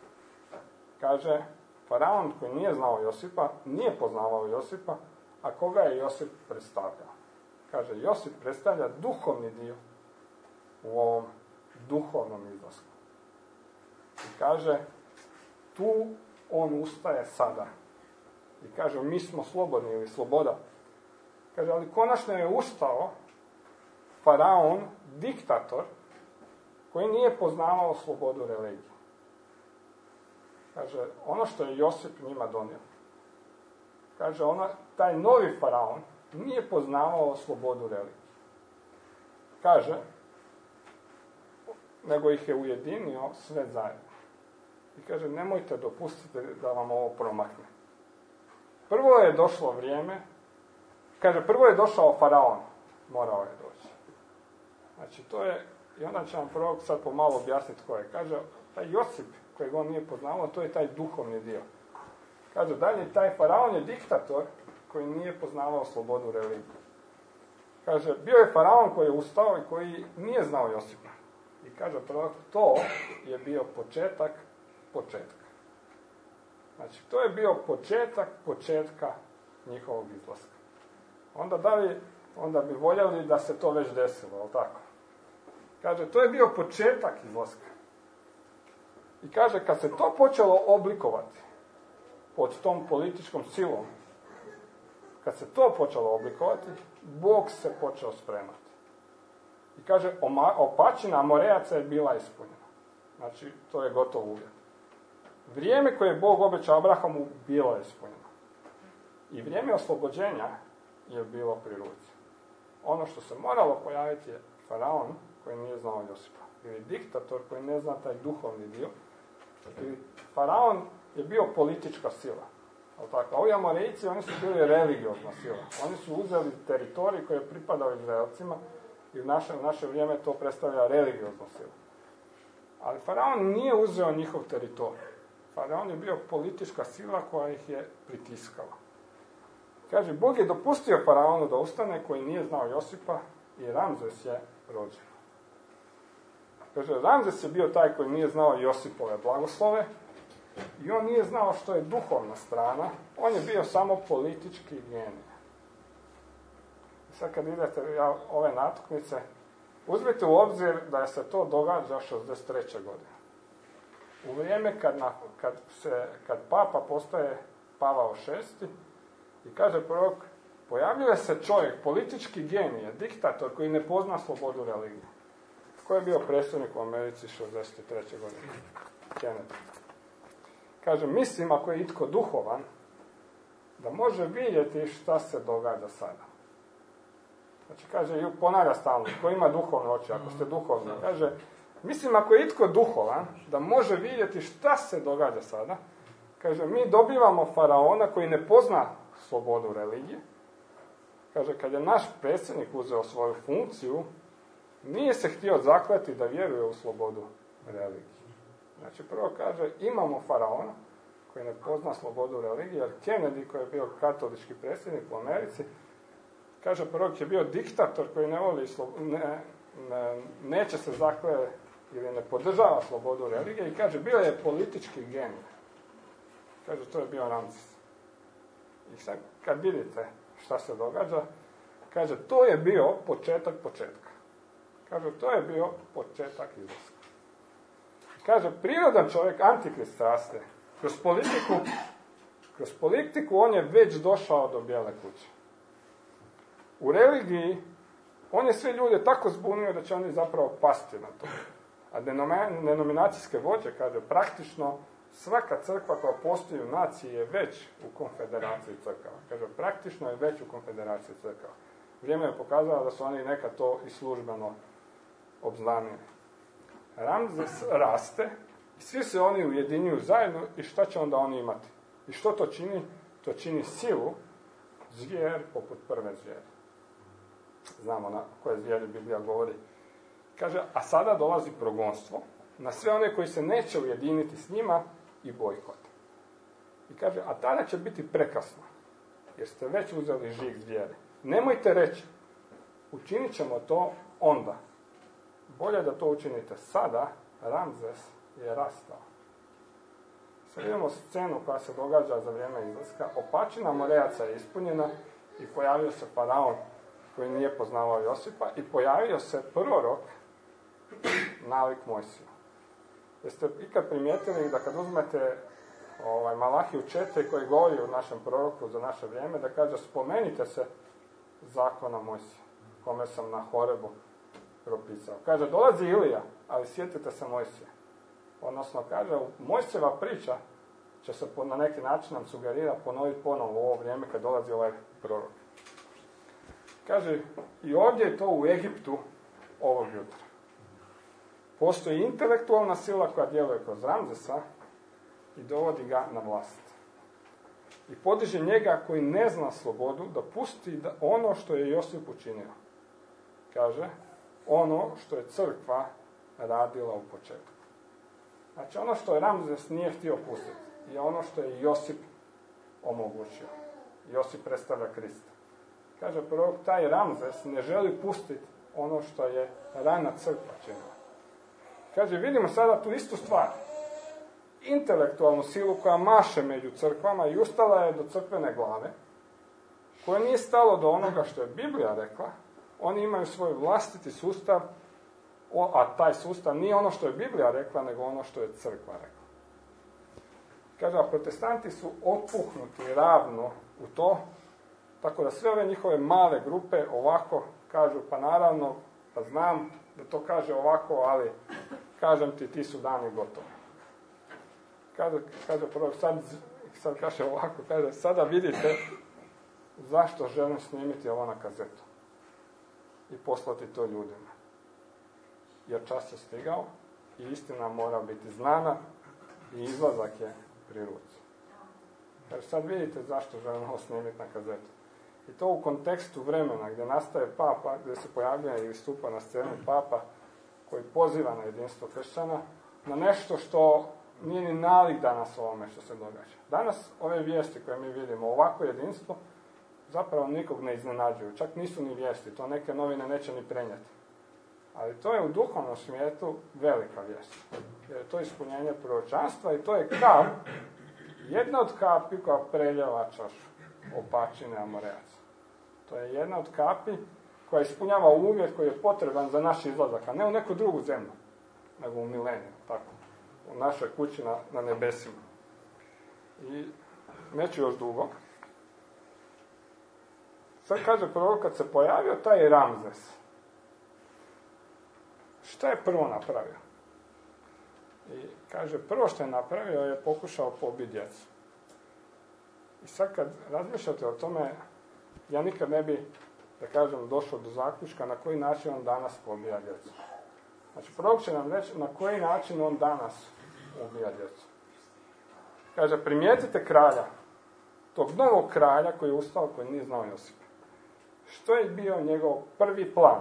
Kaže, faraon koji nije znao Josipa, nije poznavao Josipa, a koga je Josip predstavljao? Kaže, Josip predstavlja duhovni dio u ovom duhovnom izlasku. I kaže, tu on ustaje sada. I kaže, mi smo slobodni ili sloboda. Kaže, ali konačno je ustao faraon, diktator, koji nije poznavao slobodu religije. Kaže, ono što je Josip njima donio. Kaže, taj novi faraon nije poznavao slobodu religije. Kaže, nego ih je ujedinio sve zajedno. I kaže, nemojte dopustiti da vam ovo promakne. Prvo je došlo vrijeme, kaže, prvo je došao faraon, morao je doći. Znači, to je, i onda će vam prvo sad pomalo objasniti tko je. Kaže, taj Josip, kojeg on nije poznavao, to je taj duhovni dio. Kaže, dalje, taj faraon je diktator koji nije poznavao slobodu religije. Kaže, bio je faraon koji je ustao i koji nije znao Josipa. I kaže, to je bio početak. Znači, to je bio početka njihovog izlaska. Onda bi voljeli da se to već desilo, ali tako? Kaže, to je bio početak izlaska. I kaže, kad se to počelo oblikovati pod tom političkom silom, kad se to počelo oblikovati, Bog se počeo spremati. I kaže, opačina Amorejaca je bila ispunjena. Znači, to je gotovo uvjet. Vrijeme koje je Bog obećao Abrahamu bilo je ispunjeno. I vrijeme oslobođenja je bilo pri ruci. Ono što se moralo pojaviti je faraon koji nije znao Josipa. Ili diktator koji ne zna taj duhovni dio. Ili faraon je bio politička sila. A ovi Amorejci, oni su bili religiozna sila. Oni su uzeli teritorij koji je pripadao Izraelcima i u naše vrijeme to predstavlja religioznu silu. Ali faraon nije uzeo njihov teritorij. Faraon je bio politička sila koja ih je pritiskala. Kaže, Bog je dopustio faraonu da ustane koji nije znao Josipa i Ramzes je rođen. Kaže, Ramzes je bio taj koji nije znao Josipove blagoslove i on nije znao što je duhovna strana, on je bio samo politički genij. Sad kad idete ove natuknice, uzmite u obzir da se to događa 63. godine. U vrijeme kad papa postaje Pavao VI i kaže prorok, pojavljuje se čovjek, politički genije, diktator koji ne pozna slobodu religije. Ko je bio predsjednik u Americi 63. godine? Kennedy. Kaže, mislim ako je itko duhovan, da može vidjeti šta se događa sada. Znači, kaže, i ponavlja stalno, ko ima duhovne oči, ako ste duhovni, kaže, mislim ako je itko duhovan, da može vidjeti šta se događa sada. Kaže, mi dobivamo faraona koji ne pozna slobodu religije. Kaže, kad je naš predsjednik uzeo svoju funkciju, nije se htio zakleti da vjeruje u slobodu religije. Znači, prvo kaže, imamo faraona koji ne pozna slobodu religije, jer Kennedy, koji je bio katolički predsjednik u Americi, kaže, prvog je bio diktator koji ne voli neće se zakleti ili ne podržava slobodu religije i kaže, bio je politički genij. Kaže, to je bio Ramses. I sad, kad vidite šta se događa, kaže, to je bio početak početka. Kaže, to je bio početak izlaska. Kaže, prirodan čovjek, antikrist raste. Kroz politiku on je već došao do bijele kuće. U religiji on je sve ljude tako zbunio da će oni zapravo pasti na to. A denominacijske vođe, kaže, praktično svaka crkva koja postoji u naciji je već u konfederaciji crkava. Kaže, praktično je već u konfederaciji crkava. Vrijeme je pokazalo da su oni nekad to i službeno obznanili. Ramses raste i svi se oni ujedinjuju zajedno i šta će onda oni imati? I što to čini? To čini silu, zvijer poput prve zvijeri. Znamo na koje zvijeri Biblija govori. Kaže, a sada dolazi progonstvo na sve one koji se neće ujediniti s njima i bojkot. I kaže, a tada će biti prekasno, jer ste već uzeli žig zvijeri. Nemojte reći, učinit ćemo to onda. Bolje da to učinite sada. Ramses je rastao. Sad vidimo scenu koja se događa za vrijeme izlaska. Opačina Morejaca je ispunjena i pojavio se faraon koji nije poznavao Josipa i pojavio se prorok nalik Mojsiju. Jeste ikad primijetili da kad uzmete Malahiju 4 koji govori o našem proroku za naše vrijeme, da kaže, spomenite se zakona Mojsija, kome sam na Horebu propisao. Kaže, dolazi Ilija, ali sjetite se Mojsija. Odnosno, kaže, Mojsijeva priča će se na neki način nam sugerira ponoviti ponovo u ovo vrijeme kad dolazi ovaj prorok. Kaže, i ovdje je to u Egiptu ovog jutra. Postoji intelektualna sila koja djeluje kroz Ramzesa i dovodi ga na vlast. I podiže njega koji ne zna slobodu da pusti ono što je Josip učinio. Kaže, ono što je crkva radila u početku. Znači, ono što je Ramzes nije htio pustiti je ono što je Josip omogućio. Josip predstavlja Krista. Kaže prorok, taj Ramzes ne želi pustiti ono što je rana crkva činila. Kaže, vidimo sada tu istu stvar. Intelektualnu silu koja maše među crkvama i ustala je do crkvene glave, koja nije stalo do onoga što je Biblija rekla. Oni imaju svoj vlastiti sustav, a taj sustav nije ono što je Biblija rekla, nego ono što je crkva rekla. Kaže, a protestanti su opuhnuti ravno u to, tako da sve ove njihove male grupe ovako kažu, pa naravno, pa znam da to kaže ovako, ali kažem ti su dani gotovi. Kaže prvo, sad kaže ovako, kaže, sada vidite zašto želim snimiti ovo na kazetu i poslati to ljudima. Jer čas je stigao i istina mora biti znana i izlazak je pri ruci. Kaže, sad vidite zašto želim ovo snimiti na kazetu. I to u kontekstu vremena gdje nastaje papa, gdje se pojavljuje ili stupa na scenu papa koji poziva na jedinstvo kršćana, na nešto što nije ni nalik danas ovome što se događa. Danas ove vijesti koje mi vidimo, ovako jedinstvo, zapravo nikog ne iznenađuju. Čak nisu ni vijesti, to neke novine neće ni prenijeti. Ali to je u duhovnom svijetu velika vijest. Jer je to ispunjenje proročanstva i to je kap, jedna od kapi koja preljeva čašu opačine Amorejaca. To je jedna od kapi koja ispunjava uvjet koji je potreban za naš izlazak, a ne u neku drugu zemlju, nego u mileniju, tako, u našoj kući na nebesima. I neću još dugo. Sad kaže prorok, kad se pojavio taj Ramzes, šta je prvo napravio? I kaže, prvo što je napravio je pokušao pobiti djecu. I sad kad razmišljate o tome, ja nikad ne bi, da kažem, došao do zaključka na koji način on danas pobija djecu. Znači, prorok će nam reći na koji način on danas ubija djecu. Kaže, primijetite kralja, tog novog kralja koji je ustao, koji nije znao Josipa. Što je bio njegov prvi plan?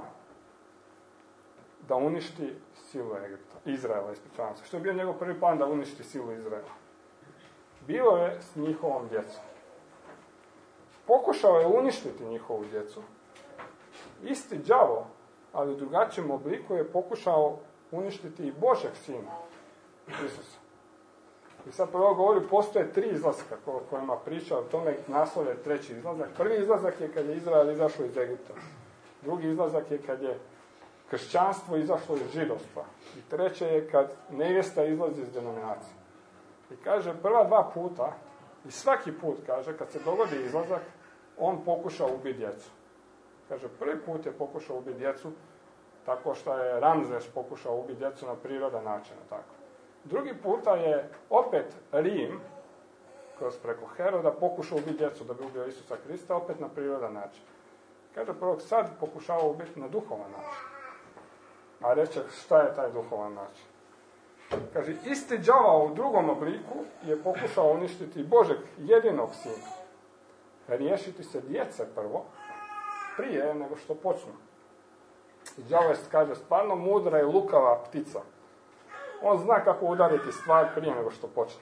Da uništi silu Izraela, ispričavam se. Što je bio njegov prvi plan da uništi silu Izraela? Bilo je s njihovom djecom. Pokušao je uništiti njihovu djecu. Isti đavo, ali u drugačijem obliku, je pokušao uništiti i Božeg sina, Isusa. I sad prvo govori, postoje 3 izlaska o kojima priča, o tome naslov je 3. izlazak. Prvi izlazak je kad je Izrael izašao iz Egipta. Drugi izlazak je kad je kršćanstvo izašlo iz židovstva. I treće je kad nevjesta izlazi iz denominacije. I kaže, prva 2 puta, i svaki put, kaže, kad se dogodi izlazak, on pokušao ubiti djecu. Kaže, prvi put je pokušao ubiti djecu, tako što je Ramzes pokušao ubiti djecu na prirodan način. Tako. Drugi puta je opet Rim, kroz preko Heroda, pokušao ubiti djecu da bi ubio Isusa Krista, opet na prirodan način. Kaže, prorok sad pokušava ubiti na duhovan način. A reče, šta je taj duhovan način? Kaže, isti đavao u drugom obliku je pokušao uništiti Božeg jedinog sina. Riješiti se djece prvo, prije nego što počnu. I đavo je, kaže, stvarno mudra i lukava ptica. On zna kako udariti stvar prije nego što počne.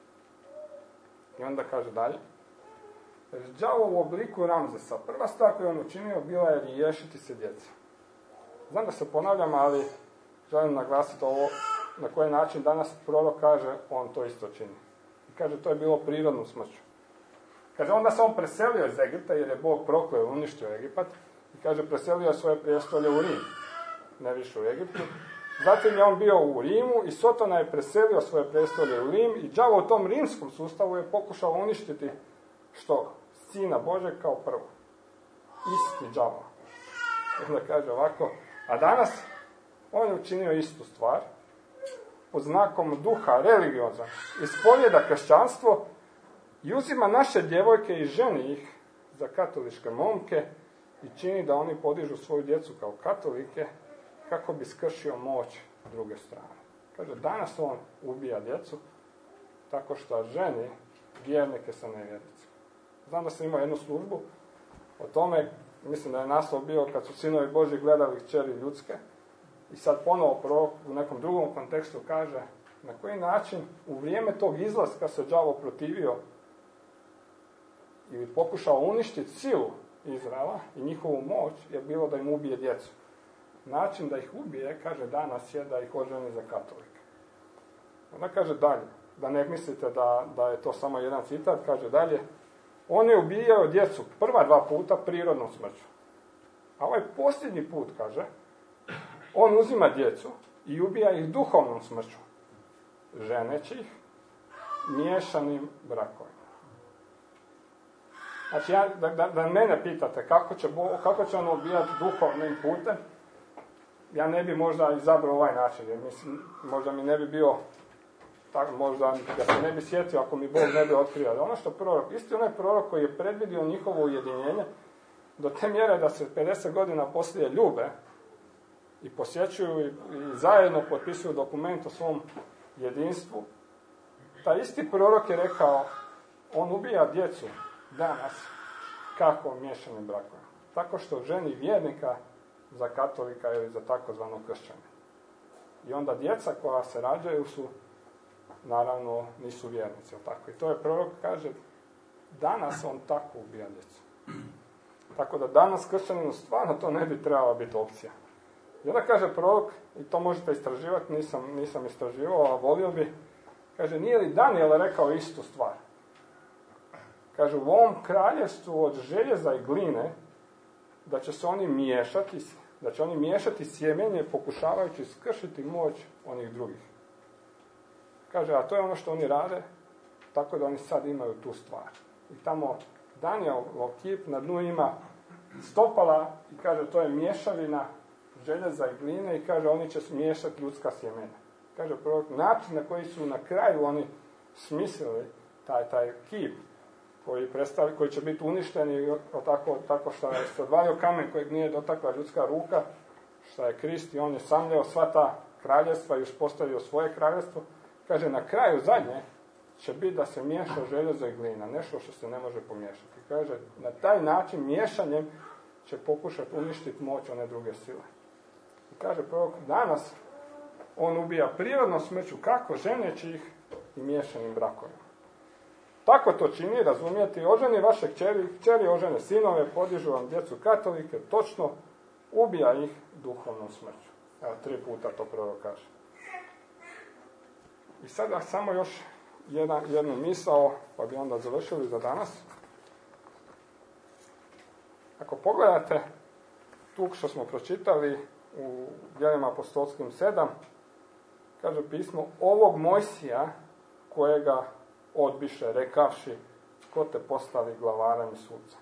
I onda kaže dalje. Đavo u obliku Ramzesa. Prva stvar koju on učinio bila je riješiti se djece. Znam da se ponavljam, ali želim naglasiti ovo na koji način danas prorok kaže, on to isto čini. I kaže, to je bilo prirodnom smrću. Kaže, onda se on preselio iz Egipta, jer je Bog prokleo i uništio Egipat. I kaže, preselio je svoje prijestolje u Rim, ne više u Egiptu. Zatim je on bio u Rimu i Sotona je preselio svoje prijestolje u Rim i đavo u tom rimskom sustavu je pokušao uništiti što? Sina Božeg kao prvo. Isti đavo. Onda kaže ovako, a danas on je učinio istu stvar, pod znakom duha religiozan, ispovjeda kršćanstvo i uzima naše djevojke i ženi ih za katoličke momke i čini da oni podižu svoju djecu kao katolike kako bi skršio moć druge strane. Kaže, danas on ubija djecu tako što ženi vjernike sa nevjernicima. Znam da sam imao jednu službu o tome, mislim da je naslov bio kad su sinovi Božji gledali kćeri ljudske, i sad ponovo prorok u nekom drugom kontekstu kaže na koji način u vrijeme tog izlaska se đavo protivio ili pokušao uništiti silu Izraela i njihovu moć je bilo da im ubije djecu. Način da ih ubije, kaže, danas je da ih oženi za katolike. Onda kaže dalje, da ne mislite da je to samo jedan citat, kaže dalje, on je ubijao djecu prva 2 puta prirodnom smrću. A ovaj posljednji put, kaže, on uzima djecu i ubija ih duhovnom smrću, ženeći ih miješanim brakovima. Znači, da mene pitate kako će on ubijati duhovnim putem, ja ne bi možda izabrao ovaj način, jer mislim, možda mi ne bi bio, možda ja se ne bi sjetio ako mi Bog ne bi otkrio. Ali ono što prorok, isti onaj prorok koji je predvidio njihovo ujedinjenje, do te mjere da se 50 godina poslije ljube i posjećuju i zajedno potpisuju dokument o svom jedinstvu, taj isti prorok je rekao, on ubija djecu danas kako miješanim brakovima. Tako što ženi vjernika za katolika ili za takozvano kršćane. I onda djeca koja se rađaju su, naravno, nisu vjernici. Tako. I to je prorok, kaže, danas on tako ubija djecu. Tako da danas kršćaninu stvarno to ne bi trebala biti opcija. I onda kaže prorok, i to možete istraživati, nisam istraživao, a volio bi, kaže, nije li Danijel rekao istu stvar? Kaže, u ovom kraljevstvu od željeza i gline, da će se oni miješati sjemenje pokušavajući skršiti moć onih drugih. Kaže, a to je ono što oni rade, tako da oni sad imaju tu stvar. I tamo Danielov kip na dnu ima stopala i kaže to je mješavina željeza i gline i kaže oni će smiješati ljudska sjemena. Kaže prorok, način na koji su na kraju oni smislili taj kip koji će biti uništen i tako što je se odvalio kamen kojeg nije dotakla ljudska ruka, što je Krist i on je samljao sva ta kraljevstva i uspostavio svoje kraljevstvo. Kaže, na kraju zadnje će biti da se miješa željezo i glina, nešto što se ne može pomiješati. Kaže, na taj način miješanjem će pokušati uništiti moć one druge sile. I kaže prorok, danas on ubija prirodnom smrću, kako ženeći ih i miješanim brakovima. Tako to čini, razumijete, oženi vaše kćeri ožene sinove, podižu vam djecu katolike, točno ubija ih duhovnom smrću. Evo, 3 puta to prorok kaže. I sada samo još jednu misao, pa bi onda završili za danas. Ako pogledate tu što smo pročitali u Djelima apostolskim 7, kaže pismo, ovog Mojsija kojega odbiše, rekavši, ko te postavi glavarem i suca.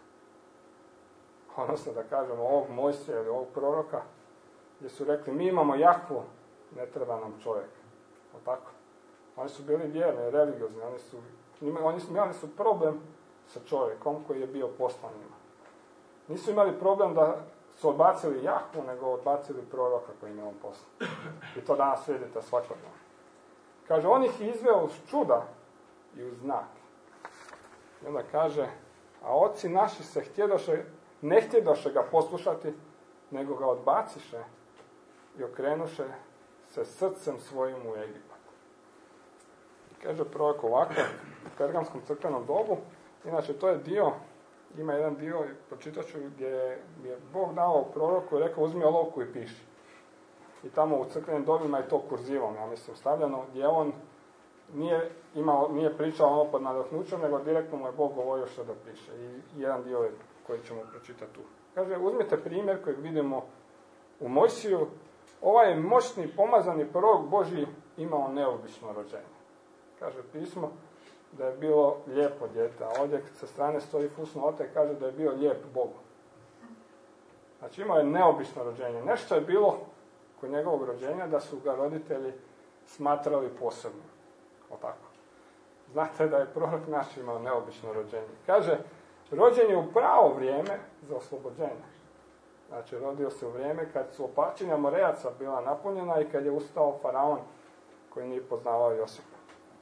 Odnosno da kažemo ovog Mojsija ili ovog proroka, gdje su rekli, mi imamo Jahvu, ne treba nam čovjek. O tako? Oni su bili vjerni, religiozni, imali su problem sa čovjekom koji je bio poslan njima. Nisu imali problem da su odbacili Jahvu, nego odbacili proroka koji im je on poslan. I to danas vidite svakodnevno. Kaže, on ih izveo uz čuda i uz znak. I onda kaže, a oci naši ne htjedoše ga poslušati, nego ga odbaciše i okrenuše se srcem svojim u Egipat. I kaže prorok ovako, u pergamskom crkvenom dobu, inače to je dio, ima jedan dio, pročitat ću, gdje je Bog dao proroku i rekao, uzmi olovku i piši. I tamo u crkvenim dobima je to kurzivom, ja mislim, stavljeno, gdje on nije pričao ono pod nadahnućem, nego direktno mu je Bog govorio što da piše. I jedan dio je koji ćemo pročitati tu. Kaže, uzmite primjer kojeg vidimo u Mojsiju. Ovaj moćni, pomazani prorok Božji imao neobično rođenje. Kaže pismo da je bilo lijepo dijete, a ovdje sa strane stoji fusno ote, kaže da je bio lijep Bogu. Znači imao je neobično rođenje. Nešto je bilo kod njegovog rođenja da su ga roditelji smatrali posebnim. O tako. Znate da je prorok naš imao neobično rođenje. Kaže, rođen je u pravo vrijeme za oslobođenje. Znači, rodio se u vrijeme kad su opačinja Morejaca bila napunjena i kad je ustao faraon koji nije poznavao Josipa.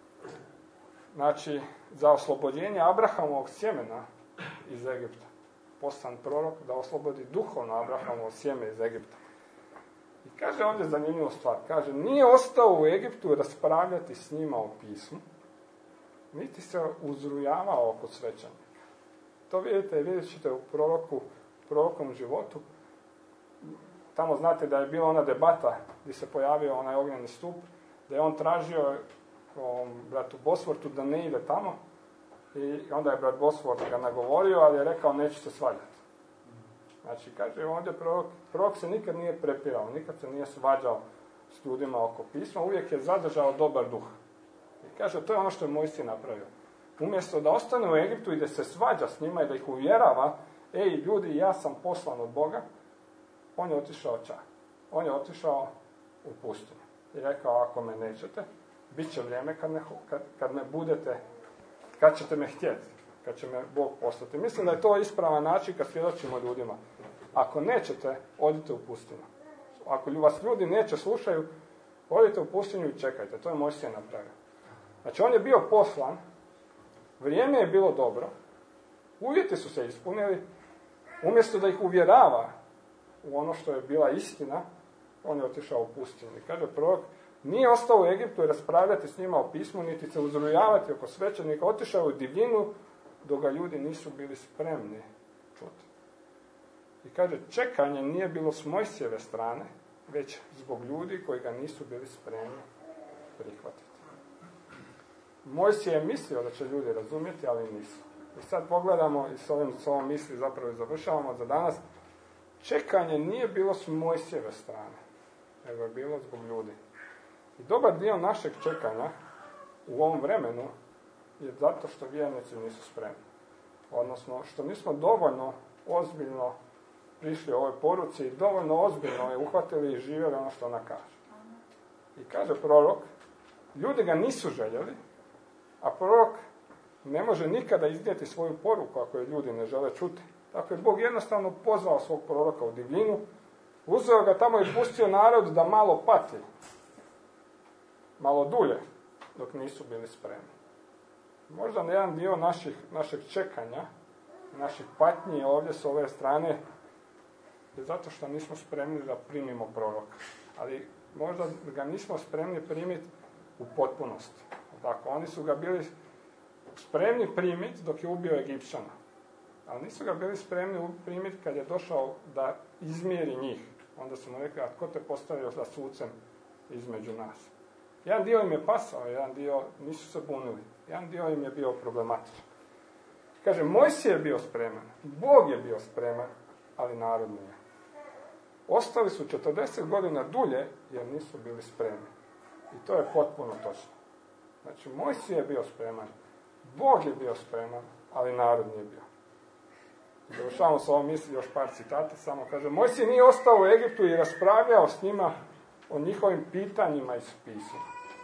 Znači, za oslobođenje Abrahamovog sjemena iz Egipta. Poslan prorok da oslobodi duhovno Abrahamovo sjeme iz Egipta. I kaže ovdje zanimljivu stvar. Kaže, nije ostao u Egiptu raspravljati s njima o pismu, niti se uzrujavao oko svećanja. To vidjet ćete u prorokom životu. Tamo znate da je bila ona debata gdje se pojavio onaj ognjeni stup, da je on tražio bratu Bosvortu da ne ide tamo i onda je brat Bosvort ga nagovorio, ali je rekao neće se svađati. Znači, kaže ovdje prorok se nikad nije prepirao, nikad se nije svađao s ljudima oko pisma, uvijek je zadržao dobar duh. I kaže, to je ono što je Mojsije napravio. Umjesto da ostane u Egiptu i da se svađa s njima i da ih uvjerava, ej ljudi, ja sam poslan od Boga, on je otišao čak. On je otišao u pustinju. I rekao, ako me nećete, bit će vrijeme kad me budete, kad ćete me htjeti, kad će me Bog poslati. Mislim da je to ispravan način kad svjedočimo ljudima. Ako nećete, odite u pustinju. Ako vas ljudi neće slušaju, odite u pustinju i čekajte. To je Mojsije napravio. Znači, on je bio poslan, vrijeme je bilo dobro, uvjeti su se ispunili, umjesto da ih uvjerava u ono što je bila istina, on je otišao u pustinju. I kaže prorok, nije ostao u Egiptu i raspravljati s njima o pismu, niti se uzrujavati oko svećenika, otišao u divljinu, dok ga ljudi nisu bili spremni čuti. I kaže, čekanje nije bilo s Mojsijeve strane, već zbog ljudi koji ga nisu bili spremni prihvatiti. Mojsije je mislio da će ljudi razumjeti, ali nisu. I sad pogledamo i s ovom misli zapravo završavamo za danas. Čekanje nije bilo s Mojsijeve strane, nego je bilo zbog ljudi. I dobar dio našeg čekanja u ovom vremenu je zato što vjernici nisu spremni. Odnosno, što nismo dovoljno ozbiljno prišli ovoj poruci i dovoljno ozbiljno je uhvatili i živjeli ono što ona kaže. I kaže prorok, ljudi ga nisu željeli, a prorok ne može nikada iznijeti svoju poruku ako je ljudi ne žele čuti. Dakle, Bog jednostavno pozvao svog proroka u divljinu, uzeo ga tamo i pustio narod da malo pati, malo dulje, dok nisu bili spremni. Možda na jedan dio našeg čekanja, naših patnji ovdje s ove strane, je zato što nismo spremni da primimo proroka. Ali možda ga nismo spremni primiti u potpunosti. Tako, oni su ga bili spremni primiti dok je ubio Egipćana. Ali nisu ga bili spremni primiti kad je došao da izmjeri njih. Onda su mu rekli, a tko te postavio za sucem između nas? Jedan dio im je pasao, jedan dio nisu se bunili. Jedan dio im je bio problematičan. Kaže, Mojsije je bio spreman, Bog je bio spreman, ali narod nije. Ostali su 40 godina dulje jer nisu bili spremni. I to je potpuno točno. Znači, Mojsije je bio spreman, Bog je bio spreman, ali narod nije bio. Završavamo s ovom misli još par citata, samo kaže, Mojsije nije ostao u Egiptu i raspravljao s njima o njihovim pitanjima iz pisma.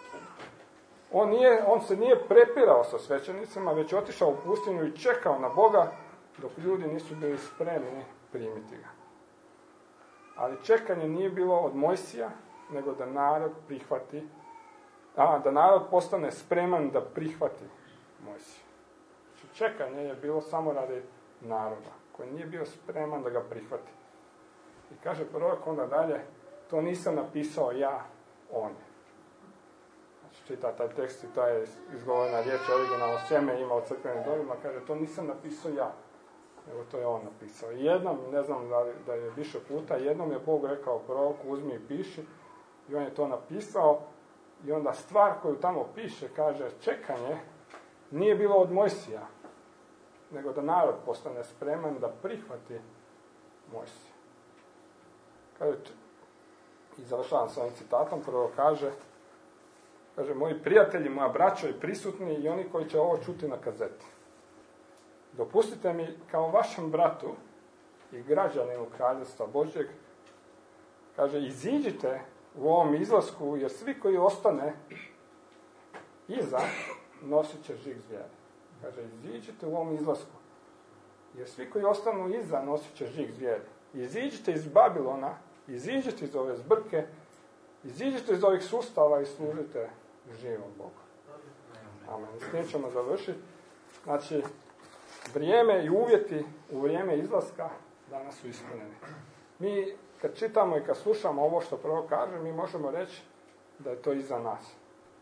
On se nije prepirao sa svećenicima, već je otišao u pustinju i čekao na Boga, dok ljudi nisu bili spremni primiti ga. Ali čekanje nije bilo od Mojsija, nego da narod prihvati, da narod postane spreman da prihvati Mojsija. Znači, čekanje je bilo samo radi naroda, koji nije bio spreman da ga prihvati. I kaže prorok onda dalje, to nisam napisao ja, on je. Znači, čita taj tekst i ta je izgovorena riječ, originalno sjeme ima u crkvenim domima, kaže, to nisam napisao ja, nego to je on napisao. I jednom, ne znam da je više puta, jednom je Bog rekao proroku, uzmi i piši, i on je to napisao, i onda stvar koju tamo piše, kaže, čekanje nije bilo od Mojsija, nego da narod postane spreman da prihvati Mojsija. Kaže, i završavam s ovim citatom, prvo kaže, moji prijatelji, moja braća i prisutni i oni koji će ovo čuti na kazeti. Dopustite mi kao vašem bratu i građaninu Kraljevstva Božjeg, kaže, iziđite u ovom izlasku, jer svi koji ostane iza nosit će žig zvijeri. Kaže, iziđite u ovom izlasku, jer svi koji ostanu iza nosit će žig zvijeri. Iziđite iz Babilona, iziđite iz ove zbrke, iziđite iz ovih sustava i služite živom Bogu. Amen. S tim ćemo završiti. Znači, vrijeme i uvjeti u vrijeme izlaska danas su ispunjeni. Mi, kad čitamo i kad slušamo ovo što prvo kaže, mi možemo reći da je to iza nas.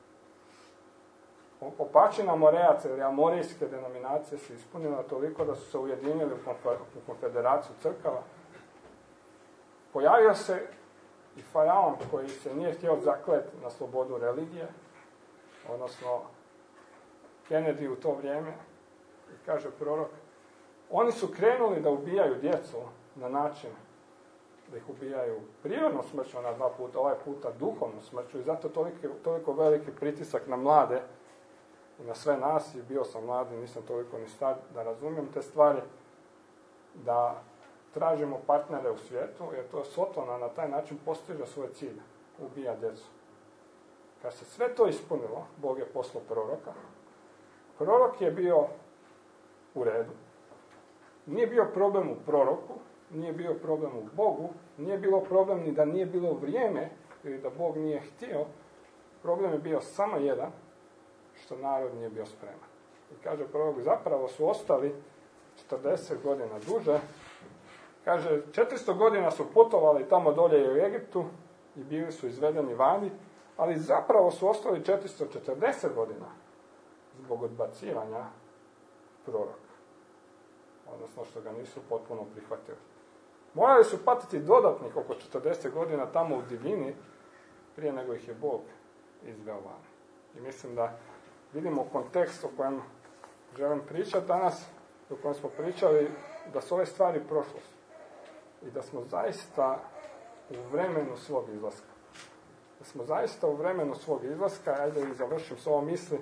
Opačina Morejaca ili amorijske denominacije se ispunila toliko da su se ujedinili u konfederaciju crkava. Pojavio se i faraon koji se nije htio zakleti na slobodu religije, odnosno Kennedy u to vrijeme, i kaže prorok, oni su krenuli da ubijaju djecu na način da ih ubijaju prirodno smrću na 2 puta, ovaj puta duhovno smrću, i zato toliko veliki pritisak na mlade i na sve nas, i bio sam mlad i nisam toliko ni star da razumijem te stvari, da tražimo partnere u svijetu, jer to Sotona na taj način postiže svoj cilj, ubija djecu. Kad se sve to ispunilo, Bog je poslao proroka. Prorok je bio u redu. Nije bio problem u proroku, nije bio problem u Bogu, nije bilo problem ni da nije bilo vrijeme ili da Bog nije htio. Problem je bio samo jedan, što narod nije bio spreman. I kaže prorok, zapravo su ostali 40 godina duže. Kaže, 400 godina su putovali tamo dolje u Egiptu i bili su izvedeni vani, ali zapravo su ostali 440 godina zbog odbacivanja proroka. Odnosno što ga nisu potpuno prihvatili. Morali su patiti dodatnih oko 40 godina tamo u divljini prije nego ih je Bog izveo van. I mislim da vidimo kontekst o kojem želim pričati danas, o kojem smo pričali, da su ove stvari prošlost. I da smo zaista u vremenu svog izlaska. Da smo zaista u vremenu svog izlaska, ajde i završim s ovom misli,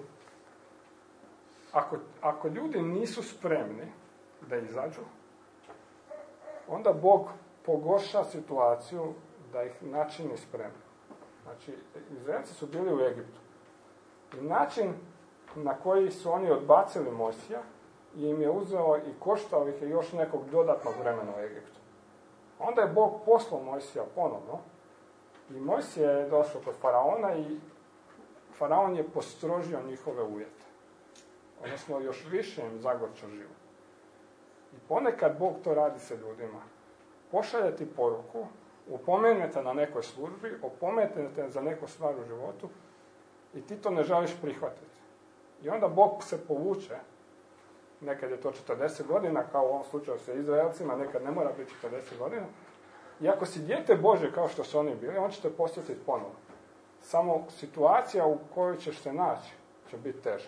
ako ljudi nisu spremni da izađu, onda Bog pogorša situaciju da ih načini spremni. Znači, Izraelci su bili u Egiptu. I način na koji su oni odbacili Mojsija im je uzeo i koštao ih je još nekog dodatnog vremena u Egiptu. Onda je Bog poslao Mojsija ponovno i Mojsije je došao kod faraona i faraon je postrožio njihove uvjete. Odnosno, još više im zagorčao život. I ponekad Bog to radi sa ljudima. Pošalje ti poruku, opomenete na nekoj službi, opomenete za neku stvar u životu i ti to ne želiš prihvatiti. I onda Bog se povuče, nekad je to 40 godina, kao u ovom slučaju sa Izraelcima, nekad ne mora biti 40 godina. I ako si dijete Bože kao što su oni bili, on će te posjetiti ponovo. Samo situacija u kojoj ćeš se naći će biti teža.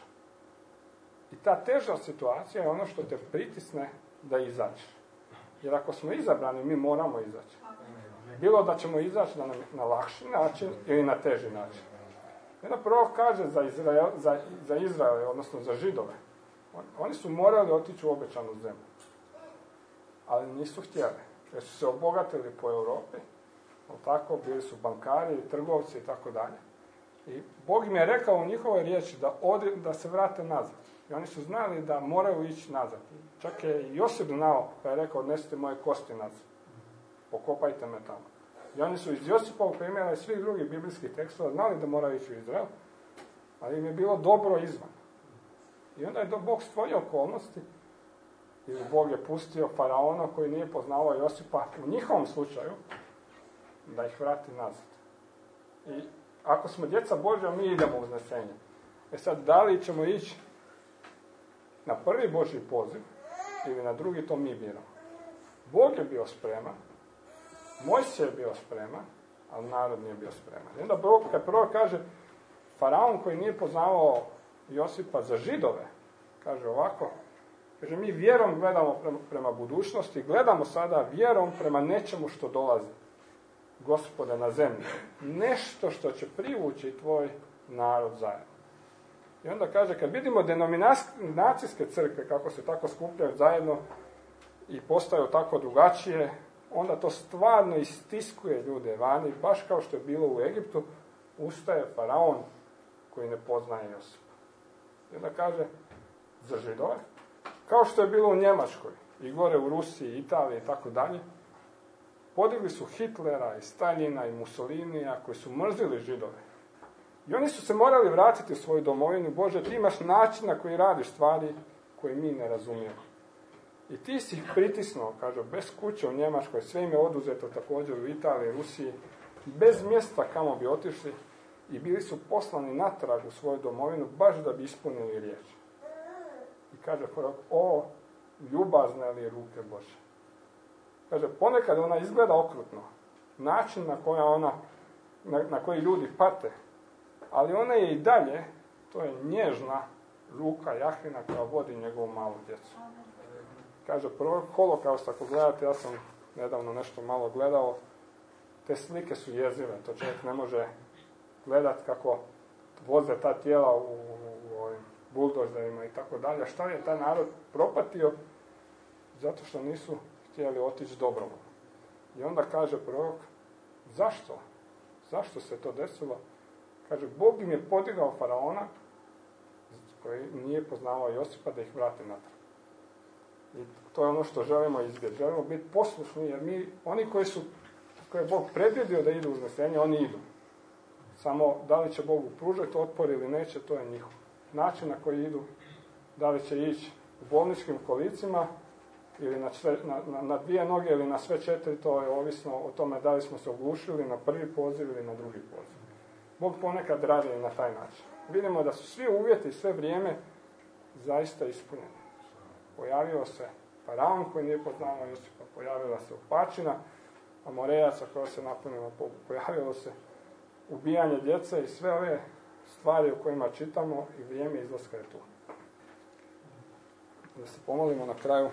I ta teža situacija je ono što te pritisne da izađeš. Jer ako smo izabrani, mi moramo izaći. Bilo da ćemo izaći na lakši način ili na teži način. Jedna prvo kaže za Izrael, odnosno za Židove. Oni su morali otići u obećanu zemlju. Ali nisu htjeli. Jer su se obogatili po Europi. Tako, bili su bankari, trgovci i tako dalje. I Bog im je rekao u njihovoj riječi da se vrate nazad. I oni su znali da moraju ići nazad. Čak je i Josip znao, pa je rekao, odnesite moje kosti nazad. Pokopajte me tamo. I oni su iz Josipovog primjera i svih drugih biblijskih tekstova znali da moraju ići u Izrael, ali im je bilo dobro izvan. I onda je Bog stvorio okolnosti, ili Bog je pustio faraona koji nije poznavao Josipa u njihovom slučaju, da ih vrati nazad. I ako smo djeca Božja, mi idemo u uznesenje. Sad, da li ćemo ići na prvi Božji poziv ili na drugi, to mi biramo. Bog je bio spreman, Mojsije je bio spreman, ali narod nije bio spreman. I onda Bog, kad prvo kaže, faraon koji nije poznavao Josipa za Židove, kaže ovako, kaže, mi vjerom gledamo prema budućnosti, gledamo sada vjerom prema nečemu što dolazi, Gospode, na zemlji. Nešto što će privući tvoj narod zajedno. I onda kaže, kad vidimo denominacijske crkve, kako se tako skupljaju zajedno i postaju tako drugačije, onda to stvarno istiskuje ljude vani, baš kao što je bilo u Egiptu, ustaje faraon koji ne poznaje Josipa. I onda kaže, za Židove, kao što je bilo u Njemačkoj, i gore u Rusiji, Italiji i tako dalje, podigli su Hitlera i Staljina i Mussolinija koji su mrzili Židove. I oni su se morali vratiti u svoju domovinu. Bože, ti imaš način na koji radiš stvari koje mi ne razumijemo. I ti si ih pritisnuo, kaže, bez kuće u Njemačkoj, sve im je oduzeto također u Italiji, Rusiji, bez mjesta kamo bi otišli i bili su poslani natrag u svoju domovinu baš da bi ispunili riječ. I kaže prorok, o, ljubazne li ruke Bože. Kaže, ponekad ona izgleda okrutno, način na koji ljudi pate, ali ona je i dalje, to je nježna ruka Jahvina koja vodi njegovu malu djecu. Kaže, prvo Holokaust, ako gledate, ja sam nedavno nešto malo gledao, te slike su jezive, to čovjek ne može gledati kako voze ta tijela u buldozerima i tako dalje. Šta je taj narod propatio? Zato što nisu htjeli otići dobrovoljno. I onda kaže prorok, zašto? Zašto se to desilo? Kaže, Bog im je podigao faraona, koji nije poznavao Josipa, da ih vrati natrag. I to je ono što želimo izbjeći. Želimo biti poslušni, jer oni koje je Bog predvidio da idu u uznesenje, oni idu. Samo da li će Bogu pružati otpor ili neće, to je njihov način na koji idu. Da li će ići u bolničkim kolicima ili na dvije noge ili na sve četiri, to je ovisno o tome da li smo se oglušili na prvi poziv ili na drugi poziv. Bog ponekad radi i na taj način. Vidimo da su svi uvjeti i sve vrijeme zaista ispunjeni. Pojavio se faraon koji nije poznavao Josipa, pojavila se opačina Amorejaca koja se napunila, pojavilo se ubijanje djece i sve ove stvari o kojima čitamo i vrijeme izlaska je tu. Da se pomolimo na kraju.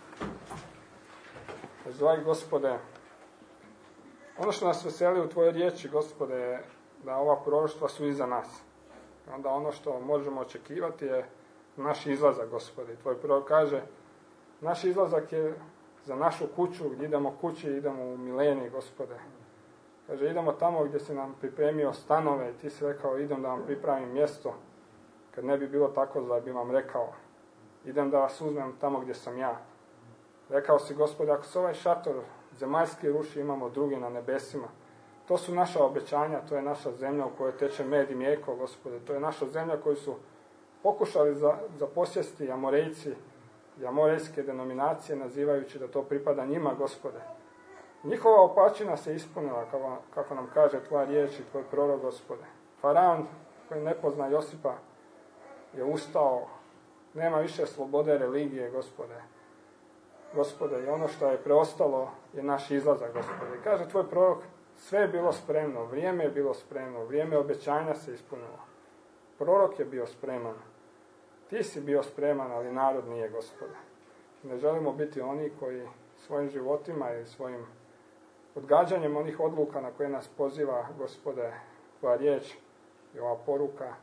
Dragi Gospode, ono što nas veseli u Tvojoj riječi, Gospode, je da ova proroštva su iza nas. Onda ono što možemo očekivati je naš izlazak, Gospode. Tvoj prorok kaže, naš izlazak je za našu kuću, gdje idemo kući, idemo u milenij, Gospode. Kaže, idemo tamo gdje si nam pripremio stanove i ti si rekao, idem da vam pripravim mjesto. Kad ne bi bilo tako, da bi vam rekao, idem da vas uzmem tamo gdje sam ja. Rekao si, Gospode, ako se ovaj šator zemaljski ruši, imamo drugi na nebesima. To su naša obećanja, to je naša zemlja u kojoj teče med i mlijeko, Gospode. To je naša zemlja koju su pokušali zaposjesti Amorejci i amorejske denominacije, nazivajući da to pripada njima, Gospode. Njihova opačina se ispunila, kako nam kaže tvoja riječ i tvoj prorok, Gospode. Faraon, koji ne pozna Josipa, je ustao. Nema više slobode religije, Gospode. Gospode, i ono što je preostalo je naš izlazak, Gospode. I kaže tvoj prorok, sve je bilo spremno, vrijeme je bilo spremno, vrijeme obećanja se ispunilo. Prorok je bio spreman. Ti si bio spreman, ali narod nije, Gospode. Ne želimo biti oni koji svojim životima i svojim odgađanjem onih odluka na koje nas poziva, Gospode, tvoja riječ i ova poruka,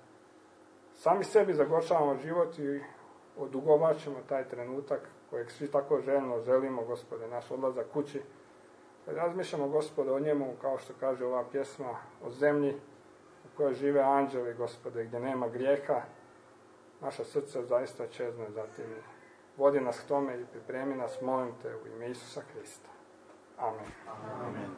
sami sebi zagorčavamo život i odugovlačimo taj trenutak kojeg svi tako željno želimo, Gospode, naš odlazak kući. Kad razmišljamo, Gospode, o njemu, kao što kaže ova pjesma, o zemlji u kojoj žive anđeli, Gospode, gdje nema grijeha, naša srca zaista čezne za tim. Vodi nas k tome i pripremi nas, molim te, u ime Isusa Krista. Amen. Amen.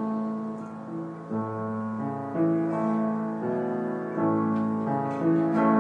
Amen.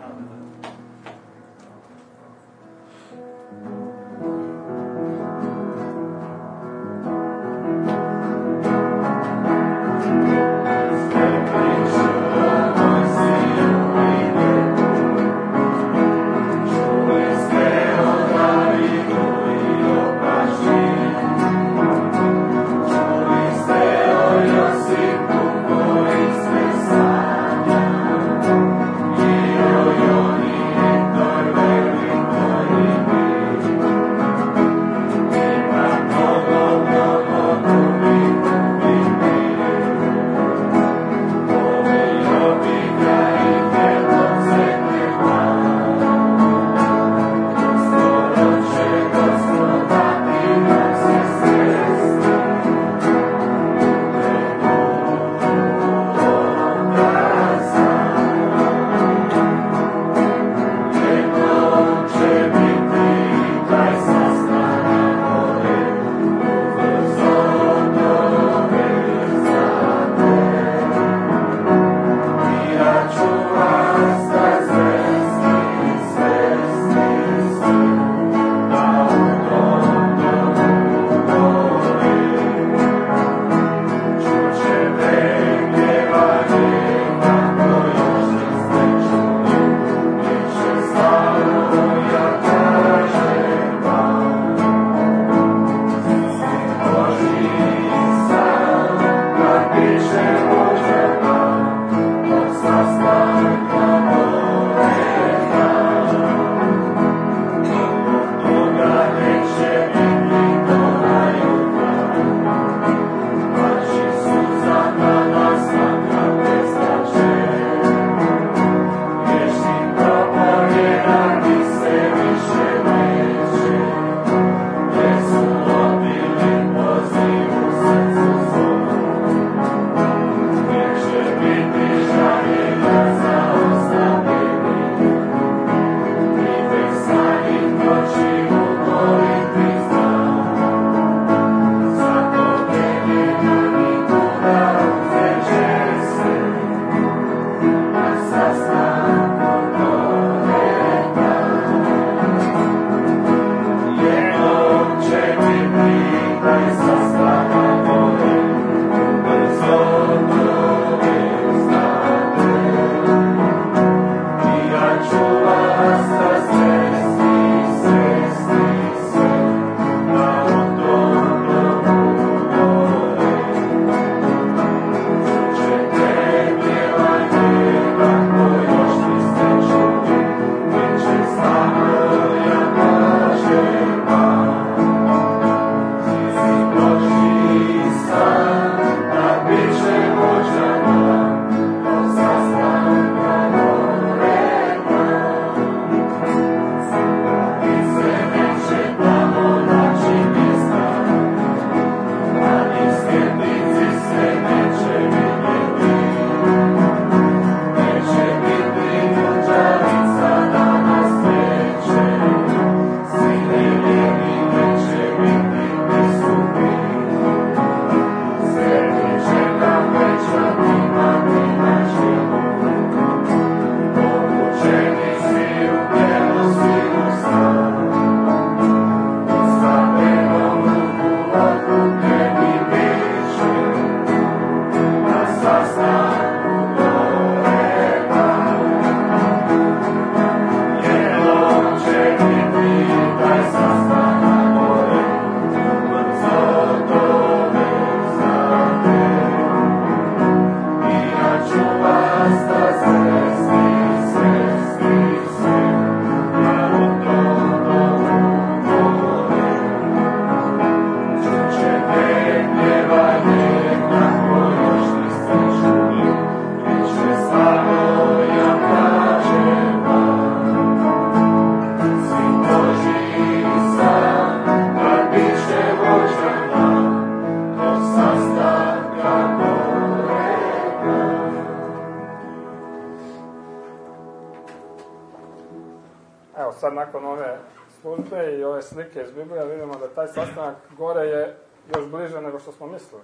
Evo sad nakon ove službe i ove slike iz Biblije vidimo da taj sastanak gore je još bliže nego što smo mislili.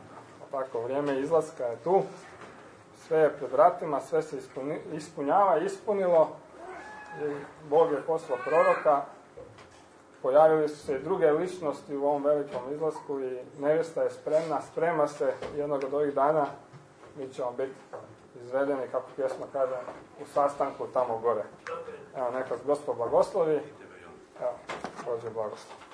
Tako, vrijeme izlaska je tu, sve je pred vratima, sve se ispunjava, ispunilo i Bog je poslao proroka, pojavili su se i druge ličnosti u ovom velikom izlasku i nevjesta je sprema se jednog od ovih dana, mi ćemo biti izvedeni, kako pjesma kaže, u sastanku tamo gore. Evo, neka Gospod blagoslovi. Evo, Bože blagoslov.